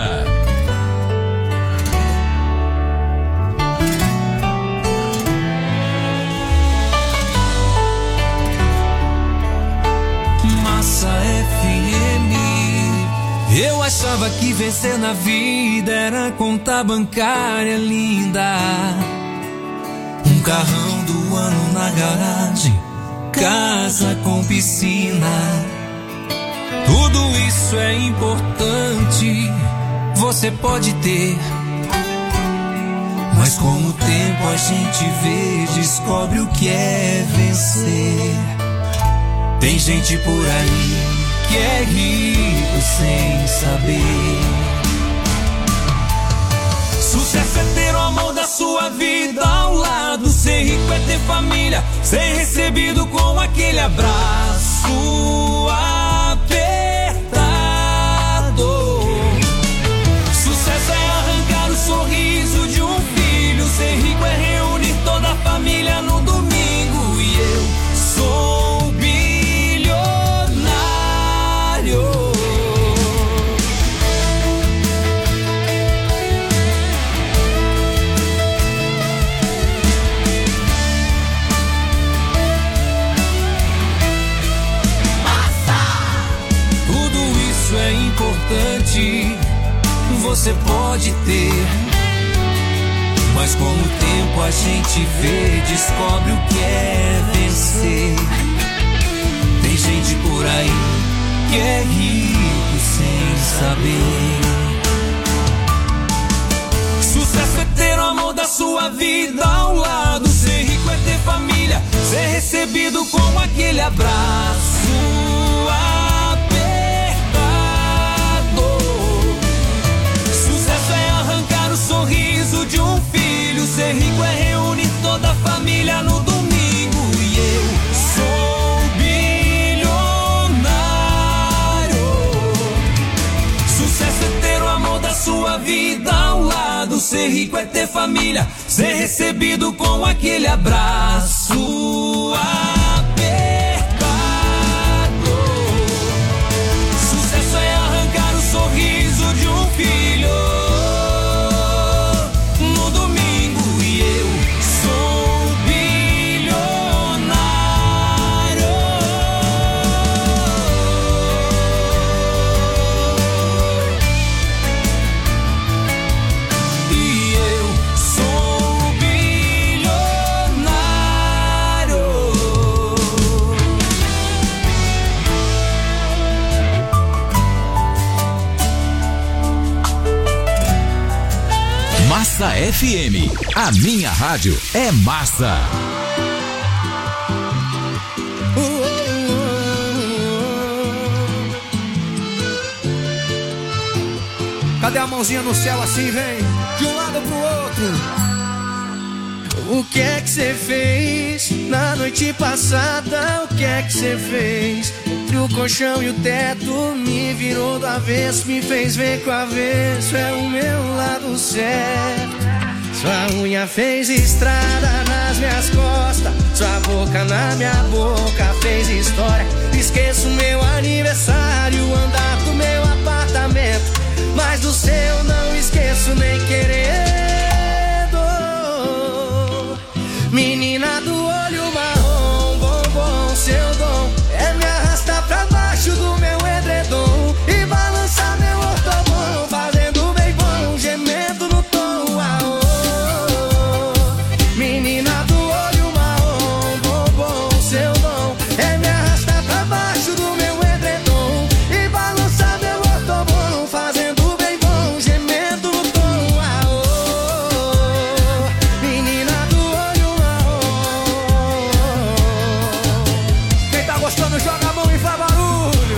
Massa F M. Eu achava que vencer na vida era conta bancária linda, um carrão do ano na garagem, casa com piscina. Tudo isso é importante, você pode ter, mas com o tempo a gente vê, descobre o que é vencer. Tem gente por aí que é rico sem saber. Sucesso é ter o amor da sua vida ao lado, ser rico é ter família, ser recebido com aquele abraço apertado. Sucesso é arrancar o sorriso de um filho, ser rico é reunir toda a família no domingo. E eu sou bilionário. É importante, você pode ter, mas com o tempo a gente vê, descobre o que é vencer. Tem gente por aí que é rico sem saber. Sucesso é ter o amor da sua vida ao lado, ser rico é ter família, ser recebido com aquele abraço apertado.
Ser rico é ter família, ser recebido com aquele abraço apertado. Sucesso é arrancar o sorriso de um filho no domingo e eu sou bilionário. E eu sou bilionário.
Massa F M, a minha rádio é massa.
Cadê a mãozinha no céu assim, vem? De um lado pro outro. O que é que você fez na noite passada? O que é que você fez? Entre o colchão e o teto me virou do avesso, me fez ver que o avesso é o meu lado certo. Sua unha fez estrada nas minhas costas, sua boca na minha boca fez história. Esqueço meu aniversário, o andar do meu apartamento, mas do seu não esqueço nem querendo. Menina do olho marrom, bombom, seu dom é me arrastar pra baixo do meu edredom e balançar meu ortobom, fazendo bem bom, gemendo no tom. Aô. Menina do olho marrom, bombom, seu dom é me arrastar pra baixo do meu edredom e balançar meu ortobom, fazendo bem bom, gemendo no tom. Aô. Menina do olho marrom. Quem tá gostando joga a mão e faz barulho.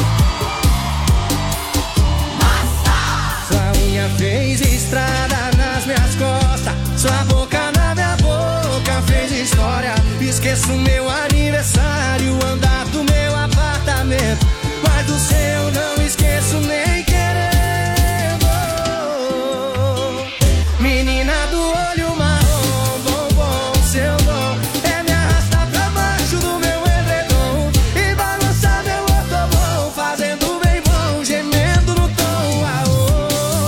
Sua unha fez estrada nas minhas costas, sua boca na minha boca fez história. Esqueço meu aniversário, o andar do meu apartamento, mas do seu não esqueço nem querendo. Menina do olho marrom, bombom, seu dom é me arrastar pra baixo do meu edredom e balançar meu ortobom, fazendo bem bom, gemendo no tom. Aô.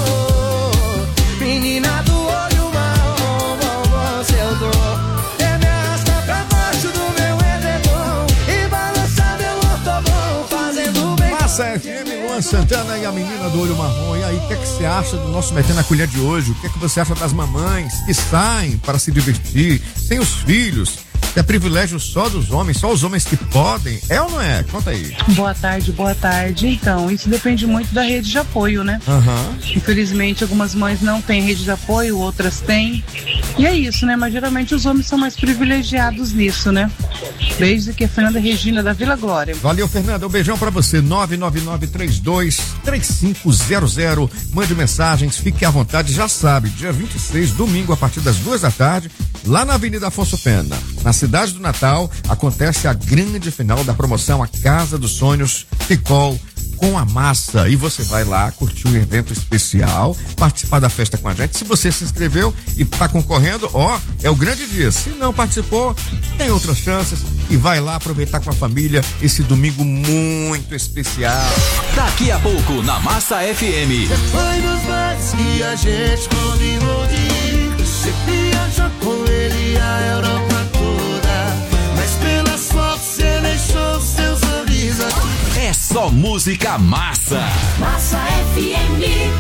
Menina do olho marrom, bombom, seu dom é me arrastar pra baixo do meu edredom e balançar meu ortobom, fazendo bem bom.
Massa F M, Luan Santana e a menina do olho marrom. E aí, o que é que você acha do nosso Metendo a Colher de hoje? O que é que você acha das mamães que saem para se divertir, sem os filhos? Que é privilégio só dos homens, só os homens que podem. É ou não é? Conta aí.
Boa tarde, boa tarde. Então, isso depende muito da rede de apoio, né?
Aham.
Infelizmente, algumas mães não têm rede de apoio, outras têm. E é isso, né? Mas geralmente os homens são mais privilegiados nisso, né? Beijo, aqui é Fernanda Regina da Vila Glória.
Valeu, Fernanda. Um beijão pra você. nove nove nove três dois três cinco zero zero. Mande mensagens, fique à vontade. Já sabe, dia vinte e seis, domingo, a partir das duas da tarde, lá na Avenida Afonso Pena, na cidade do Natal, acontece a grande final da promoção A Casa dos Sonhos Ticol com a Massa. E você vai lá curtir um evento especial, participar da festa com a gente. Se você se inscreveu e está concorrendo, ó, é o grande dia. Se não participou, tem outras chances e vai lá aproveitar com a família esse domingo muito especial.
Daqui a pouco na Massa F M.
Você foi nos bares que a gente combinou de ir. Você viajou com ele a Europa toda, mas pelas fotos você deixou o seu sorriso aqui.
É só música massa.
Massa F M.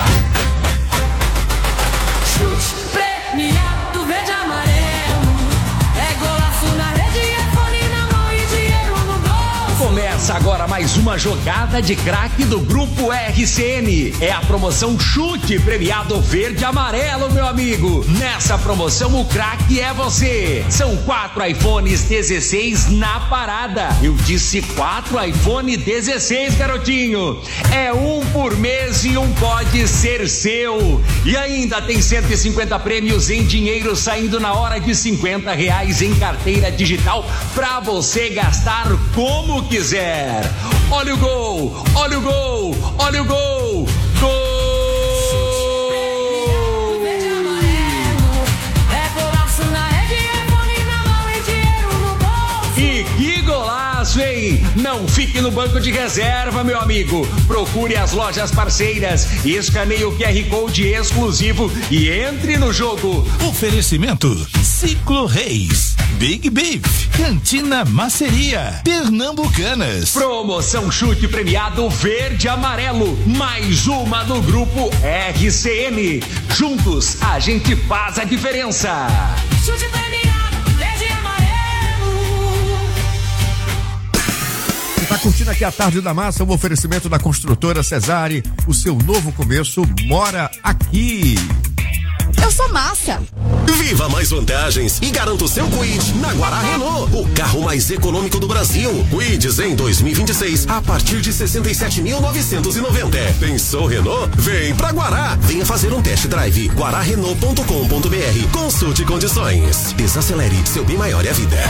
Chute premiado verde e amarelo. É golaço na rede, é fone na mão e dinheiro no bolso.
Começa agora mais uma jogada de craque do Grupo R C N. É a promoção Chute Premiado Verde e Amarelo, meu amigo. Nessa promoção o craque é você. São quatro iPhones dezesseis na parada. Eu disse quatro iPhone dezesseis, garotinho. É um por mês e um pode ser seu. E ainda tem cento e cinquenta prêmios em dinheiro saindo na hora de cinquenta reais em carteira digital pra você gastar como quiser. Olha o gol, olha o gol, olha o gol, gol! Fique no banco de reserva, meu amigo. Procure as lojas parceiras, escaneie o Q R Code exclusivo e entre no jogo.
Oferecimento Ciclo Reis, Big Beef, Cantina Maceria, Pernambucanas.
Promoção chute premiado verde e amarelo. Mais uma do grupo R C N. Juntos a gente faz a diferença.
Chute premiado verde e amarelo.
Você tá curtindo aqui a Tarde da Massa, um oferecimento da construtora Cesare. O seu novo começo mora aqui.
Eu sou massa.
Viva mais vantagens e garanta o seu Kwid na Guará Renault, o carro mais econômico do Brasil. Kwid's em dois mil e vinte e seis a partir de sessenta e sete mil novecentos e noventa. Pensou Renault? Vem pra Guará. Venha fazer um test drive. guará renault ponto com ponto b r. Consulte condições. Desacelere, seu bem maior é a vida.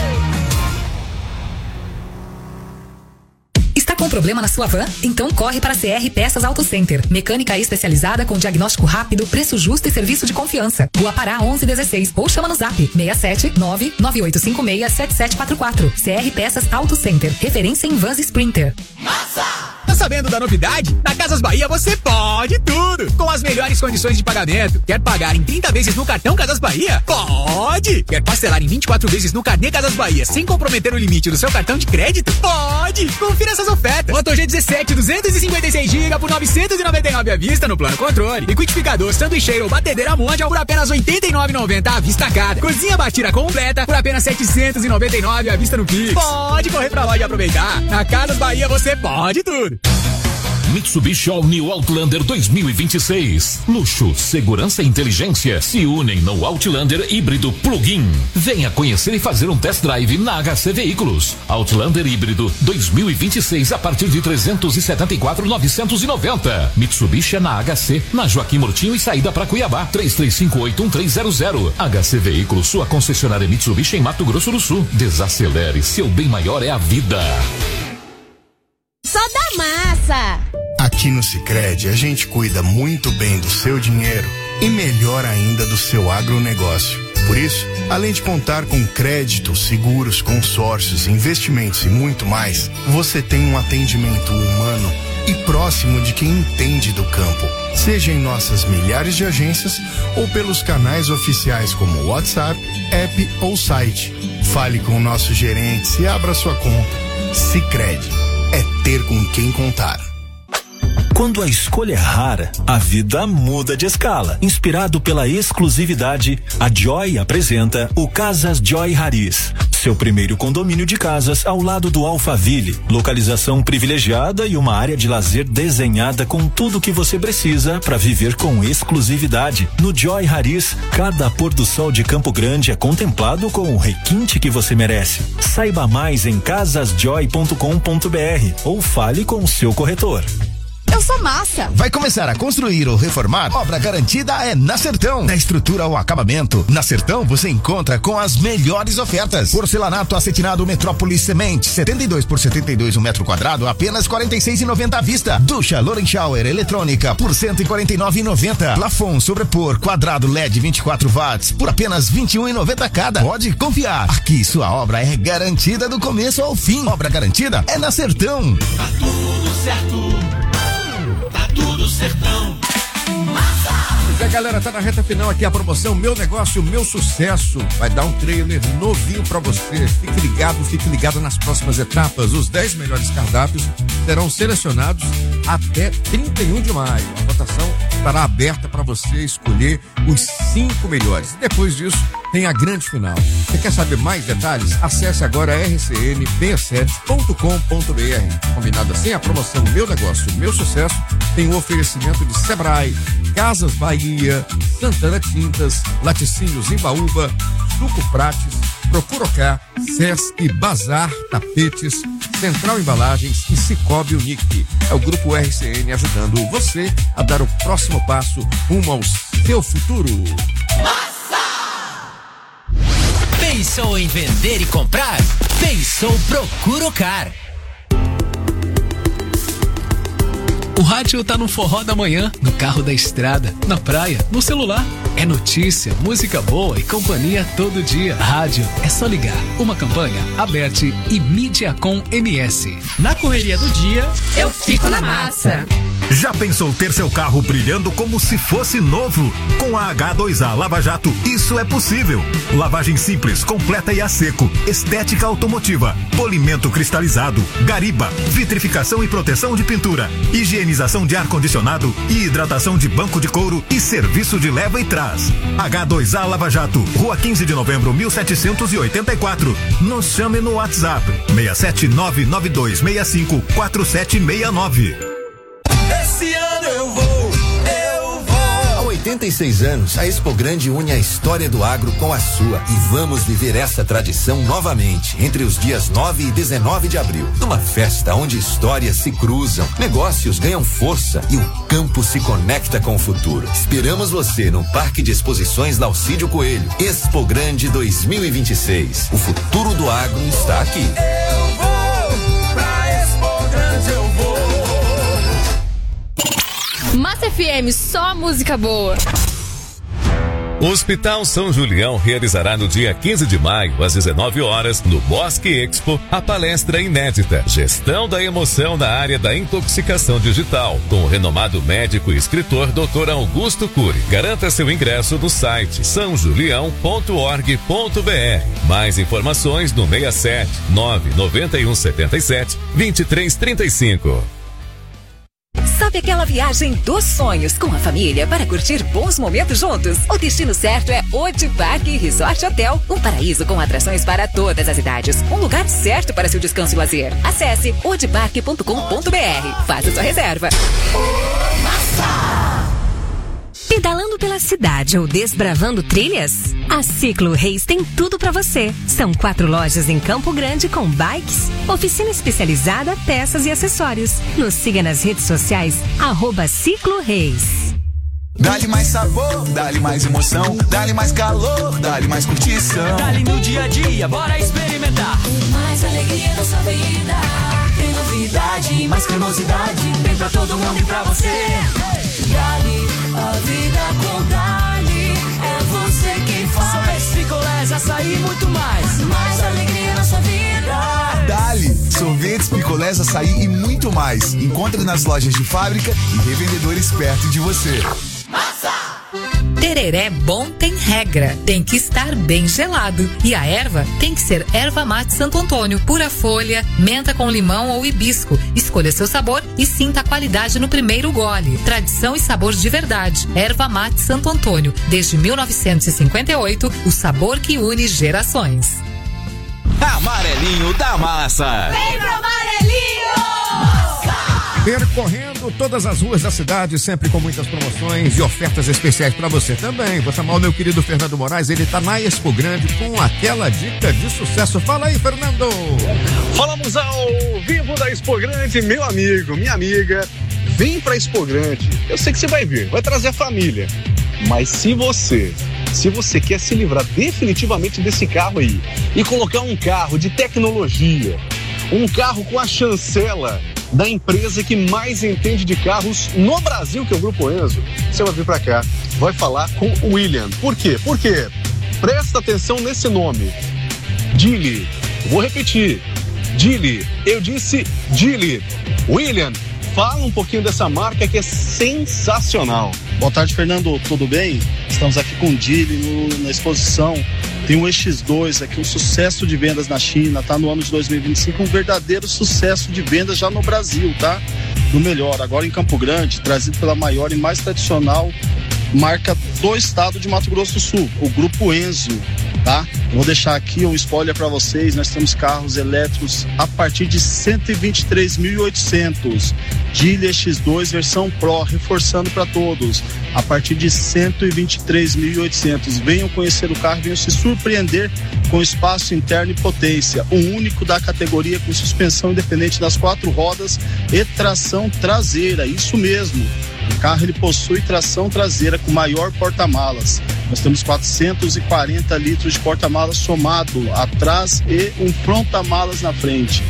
Está com problema na sua van? Então corre para a C R Peças Auto Center. Mecânica especializada com diagnóstico rápido, preço justo e serviço de confiança. Rua Pará onze dezesseis ou chama no zap seis sete nove nove oito cinco seis sete sete quatro quatro. C R Peças Auto Center. Referência em vans Sprinter.
Tá sabendo da novidade? Na Casas Bahia você pode tudo! Com as melhores condições de pagamento. Quer pagar em trinta vezes no cartão Casas Bahia? Pode! Quer parcelar em vinte e quatro vezes no carnê Casas Bahia sem comprometer o limite do seu cartão de crédito? Pode! Confira essas ofertas. Moto G dezessete, duzentos e cinquenta e seis gigabytes por novecentos e noventa e nove à vista no plano controle. Liquidificador, sanduicheiro ou batedeira Mondial por apenas oitenta e nove reais e noventa centavos à vista cada. Cozinha Batira completa por apenas setecentos e noventa e nove reais à vista no Pix. Pode correr pra lá e aproveitar. Na Casas Bahia você pode tudo!
Mitsubishi All New Outlander dois mil e vinte e seis. Luxo, segurança e inteligência se unem no Outlander híbrido plug-in. Venha conhecer e fazer um test drive na H C Veículos. Outlander híbrido dois mil e vinte e seis a partir de trezentos e setenta e quatro mil novecentos e noventa. Mitsubishi é na H C, na Joaquim Murtinho e saída para Cuiabá. três três cinco oito um três zero zero. H C Veículos, sua concessionária Mitsubishi em Mato Grosso do Sul. Desacelere, seu bem maior é a vida.
Só da massa.
Aqui no Sicredi a gente cuida muito bem do seu dinheiro e melhor ainda do seu agronegócio. Por isso, além de contar com crédito, seguros, consórcios, investimentos e muito mais, você tem um atendimento humano e próximo de quem entende do campo. Seja em nossas milhares de agências ou pelos canais oficiais como WhatsApp, app ou site. Fale com nossos gerentes e abra sua conta. Sicredi é ter com quem contar.
Quando a escolha é rara, a vida muda de escala. Inspirado pela exclusividade, a Joy apresenta o Casas Joy Haris. Seu primeiro condomínio de casas ao lado do Alphaville. Localização privilegiada e uma área de lazer desenhada com tudo que você precisa para viver com exclusividade. No Joy Haris, cada pôr do sol de Campo Grande é contemplado com o requinte que você merece. Saiba mais em casas joy ponto com ponto b r ou fale com o seu corretor.
Eu sou massa.
Vai começar a construir ou reformar? Obra garantida é na Sertão. Da estrutura ao acabamento. Na Sertão você encontra com as melhores ofertas. Porcelanato acetinado Metrópolis Semente, setenta e dois por setenta e dois um metro quadrado, apenas quarenta e seis reais e noventa centavos à vista. Ducha Loren Shower eletrônica por cento e quarenta e nove reais e noventa centavos. Plafon sobrepor quadrado L E D vinte e quatro watts por apenas vinte e um reais e noventa centavos cada. Pode confiar. Aqui sua obra é garantida do começo ao fim. Obra garantida é na Sertão.
Tá tudo certo. Tá tudo sertão.
E a galera, tá na reta final aqui a promoção Meu Negócio, Meu Sucesso. Vai dar um trailer novinho pra você. Fique ligado, fique ligado nas próximas etapas. Os dez melhores cardápios serão selecionados até trinta e um de maio. A votação estará aberta para você escolher os cinco melhores. Depois disso, tem a grande final. Você quer saber mais detalhes? Acesse agora r c n b sete ponto com ponto b r. Combinado assim, a promoção Meu Negócio, Meu Sucesso tem o um oferecimento de Sebrae, Casas Bahia, Santana Tintas, Laticínios Embaúba, Suco Prates, Procurocá, Sesc, Bazar, Tapetes, Central Embalagens e Cicobi Unique. É o Grupo R C N ajudando você a dar o próximo passo rumo ao seu futuro.
Pensou em vender e comprar? Pensou Procurocá.
O rádio tá no forró da manhã, no carro da estrada, na praia, no celular.
É notícia, música boa e companhia todo dia. Rádio é só ligar. Uma campanha, Aberte e Mediacom M S.
Na correria do dia,
eu fico na massa.
Já pensou ter seu carro brilhando como se fosse novo? Com a H dois A Lava Jato, isso é possível. Lavagem simples, completa e a seco, estética automotiva, polimento cristalizado, gariba, vitrificação e proteção de pintura, higienização de ar-condicionado e hidratação de banco de couro e serviço de leva e trás. H dois A Lava Jato, Rua quinze de novembro, mil setecentos e oitenta e quatro. Nos chame no WhatsApp seis sete nove nove dois seis cinco quatro sete seis nove.
Esse ano eu vou, eu vou.
Há oitenta e seis anos, a Expo Grande une a história do agro com a sua e vamos viver essa tradição novamente entre os dias nove e dezenove de abril. Numa festa onde histórias se cruzam, negócios ganham força e o campo se conecta com o futuro. Esperamos você no Parque de Exposições Laucídio Coelho. Expo Grande dois mil e vinte e seis. O futuro do agro está aqui.
Eu vou pra Expo Grande, eu vou.
Massa F M, só música boa.
O Hospital São Julião realizará no dia quinze de maio, às dezenove horas, no Bosque Expo, a palestra inédita Gestão da Emoção na área da intoxicação digital, com o renomado médico e escritor doutor Augusto Cury. Garanta seu ingresso no site são julião ponto org ponto b r. Mais informações no seis sete nove nove um sete sete dois três três cinco.
Sabe aquela viagem dos sonhos com a família para curtir bons momentos juntos? O destino certo é Odiparque Resort Hotel, um paraíso com atrações para todas as idades. Um lugar certo para seu descanso e lazer. Acesse odiparque ponto com ponto b r. Faça sua reserva. Pedalando pela cidade ou desbravando trilhas? A Ciclo Reis tem tudo para você. São quatro lojas em Campo Grande com bikes, oficina especializada, peças e acessórios. Nos siga nas redes sociais, arroba Ciclo Reis.
Dá-lhe mais sabor, dá-lhe mais emoção, dá-lhe mais calor, dá-lhe mais curtição.
Dá-lhe no dia a dia, bora experimentar.
Mais alegria na sua vida. Tem novidade, mais cremosidade. Tem pra todo mundo e pra você. Dali, a vida com Dali. É você quem faz.
Sorvetes, picolés, açaí e muito mais.
Mais alegria na sua vida.
Dali, sorvetes, picolés, açaí e muito mais. Encontre nas lojas de fábrica e revendedores perto de você.
Tereré bom tem regra, tem que estar bem gelado. E a erva tem que ser erva mate Santo Antônio, pura folha, menta com limão ou hibisco. Escolha seu sabor e sinta a qualidade no primeiro gole. Tradição e sabor de verdade. Erva mate Santo Antônio, desde mil novecentos e cinquenta e oito, o sabor que une gerações.
Amarelinho da Massa.
Vem pro Amarelinho!
Percorrendo todas as ruas da cidade, sempre com muitas promoções e ofertas especiais para você também. Vou chamar o meu querido Fernando Moraes, ele tá na Expo Grande com aquela dica de sucesso. Fala aí, Fernando!
Falamos ao vivo da Expo Grande, meu amigo, minha amiga. Vem pra Expo Grande. Eu sei que você vai vir, vai trazer a família. Mas se você, se você quer se livrar definitivamente desse carro aí e colocar um carro de tecnologia, um carro com a chancela da empresa que mais entende de carros no Brasil, que é o Grupo Enzo, você vai vir pra cá, vai falar com o William. Por quê? Porque presta atenção nesse nome, Geely. Vou repetir, Geely. Eu disse Geely. William, fala um pouquinho dessa marca que é sensacional.
Boa tarde, Fernando, tudo bem? Estamos aqui com o Geely no, na exposição. Tem o E X dois aqui, um sucesso de vendas na China, tá no ano de dois mil e vinte e cinco, um verdadeiro sucesso de vendas já no Brasil, tá? No melhor, agora em Campo Grande, trazido pela maior e mais tradicional marca do estado de Mato Grosso do Sul, o Grupo Enzo, tá? Vou deixar aqui um spoiler para vocês, nós temos carros elétricos a partir de cento e vinte e três mil e oitocentos, Geely E X dois versão Pro, reforçando para todos, a partir de cento e vinte e três mil e oitocentos. Venham conhecer o carro, venham se surpreender com espaço interno e potência, o único da categoria com suspensão independente das quatro rodas e tração traseira, isso mesmo. O carro ele possui tração traseira com maior porta-malas. Nós temos quatrocentos e quarenta litros de porta-malas somado atrás e um fronta-malas na frente.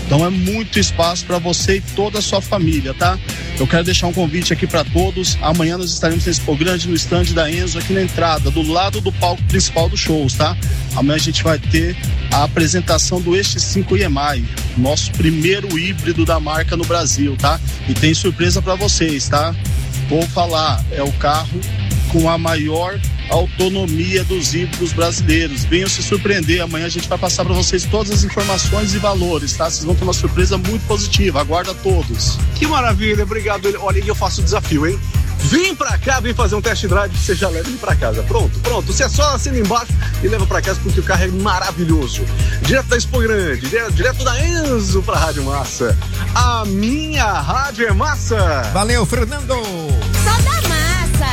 Então é muito espaço para você e toda a sua família, tá? Eu quero deixar um convite aqui para todos. Amanhã nós estaremos na Expo Grande, no stand da Enzo, aqui na entrada, do lado do palco principal dos shows, tá? Amanhã a gente vai ter a apresentação do X cinco I M I, nosso primeiro híbrido da marca no Brasil, tá? E tem surpresa para vocês, tá? Vou falar, é o carro com a maior autonomia dos híbridos brasileiros. Venham se surpreender, amanhã a gente vai passar para vocês todas as informações e valores, tá? Vocês vão ter uma surpresa muito positiva, aguarda todos.
Que maravilha, obrigado. Olha, e eu faço o desafio, hein? Vem pra cá, vem fazer um test drive que você já leva ele pra casa. Pronto, pronto. Você é só assina embaixo e leva pra casa porque o carro é maravilhoso. Direto da Expo Grande, direto da Enzo pra Rádio Massa. A minha rádio é massa.
Valeu, Fernando.
Só da massa.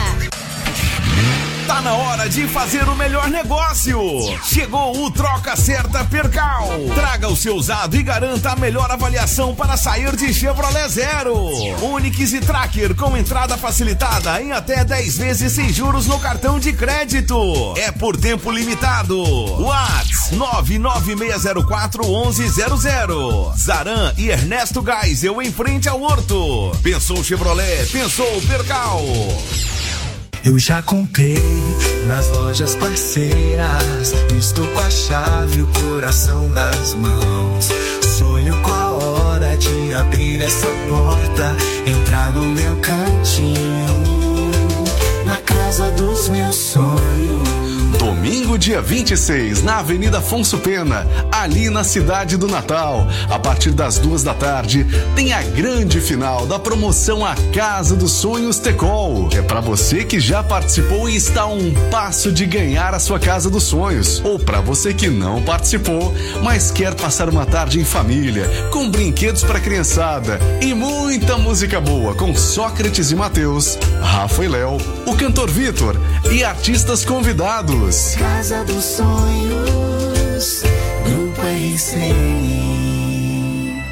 Tá na hora de fazer o melhor negócio. Chegou o Troca Certa Percal. Traga o seu usado e garanta a melhor avaliação para sair de Chevrolet Zero. Onix e Tracker com entrada facilitada em até dez vezes sem juros no cartão de crédito. É por tempo limitado. WhatsApp nove nove seis zero quatro um um zero zero. Zaran e Ernesto Geisel em frente ao Horto. Pensou Chevrolet, pensou Percal.
Eu já comprei nas lojas parceiras. Estou com a chave e o coração nas mãos. Sonho com a hora de abrir essa porta, entrar no meu cantinho, na casa dos meus sonhos.
Domingo, dia vinte e seis, na Avenida Afonso Pena, ali na cidade do Natal. A partir das duas da tarde, tem a grande final da promoção A Casa dos Sonhos Tecol. É para você que já participou e está a um passo de ganhar a sua Casa dos Sonhos. Ou para você que não participou, mas quer passar uma tarde em família, com brinquedos para criançada e muita música boa com Sócrates e Mateus, Rafa e Léo, o cantor Vitor e artistas convidados.
Casa dos Sonhos, Grupo R C N.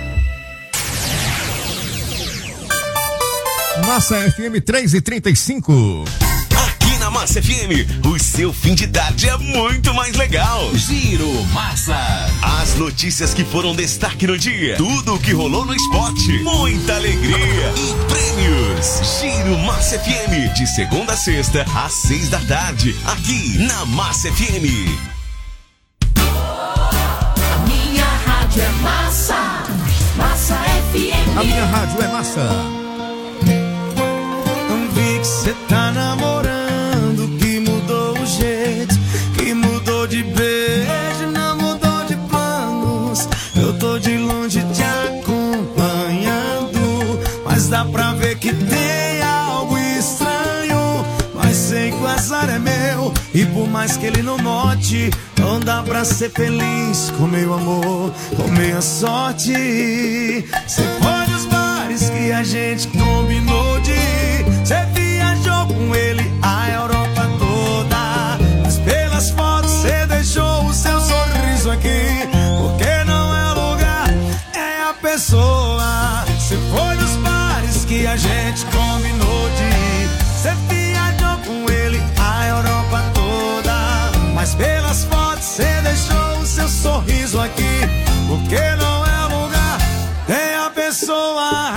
Massa F M três e trinta e cinco.
Aqui na Massa F M, o seu fim de tarde é muito mais legal. Giro Massa. As notícias que foram destaque no dia. Tudo o que rolou no esporte. Muita alegria e prêmios. Giro Massa F M. De segunda a sexta, às seis da tarde. Aqui na Massa F M.
A minha rádio é massa. Massa F M.
A minha rádio é massa.
Não vi que cê tá namorando, que mudou o jeito, que mudou de beijo, não mudou de planos. Eu tô de longe te acompanhando, mas dá pra ver que tem algo estranho. Mas sei que o azar é meu, e por mais que ele não note, não dá pra ser feliz com meu amor, com minha sorte. Cê foi nos bares que a gente combinou de ir, cê viajou com ele a Europa toda, mas pelas fotos cê deixou o seu sorriso aqui, porque não é o lugar, é a pessoa. Cê foi nos bares que a gente combinou de ir, cê viajou com ele a Europa toda, mas pelas fotos cê deixou o seu sorriso aqui, porque não é o lugar, é a pessoa.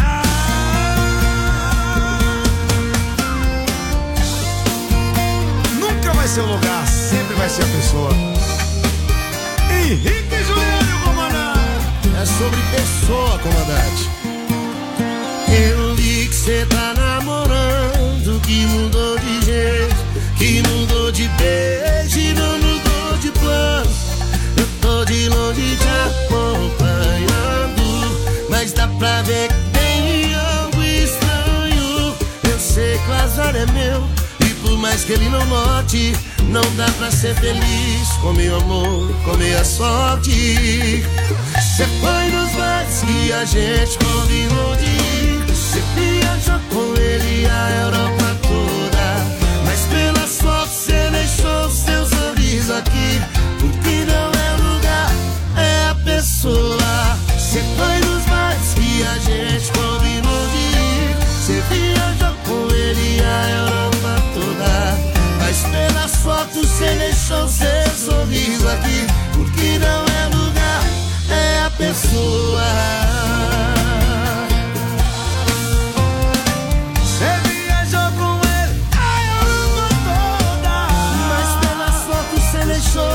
Vai ser o lugar, sempre vai ser a pessoa. Henrique Juliano, comandante.
É sobre pessoa, comandante. Eu vi que cê tá namorando, que mudou de jeito, que mudou de beijo e não mudou de plano. Eu tô de longe te acompanhando, mas dá pra ver que tem algo estranho. Eu sei que o azar é meu, por mais que ele não note, não dá pra ser feliz com meu amor, com minha sorte. Cê foi nos bares que a gente combinou de ir, cê viajou com ele a Europa toda, mas pelas fotos cê deixou o seu sorriso aqui, porque não é o lugar, é a pessoa. Cê foi nos bares que a gente combinou de ir, cê viajou com ele a Europa toda, mas pelas fotos cê deixou seu sorriso aqui, porque não é lugar, é a pessoa.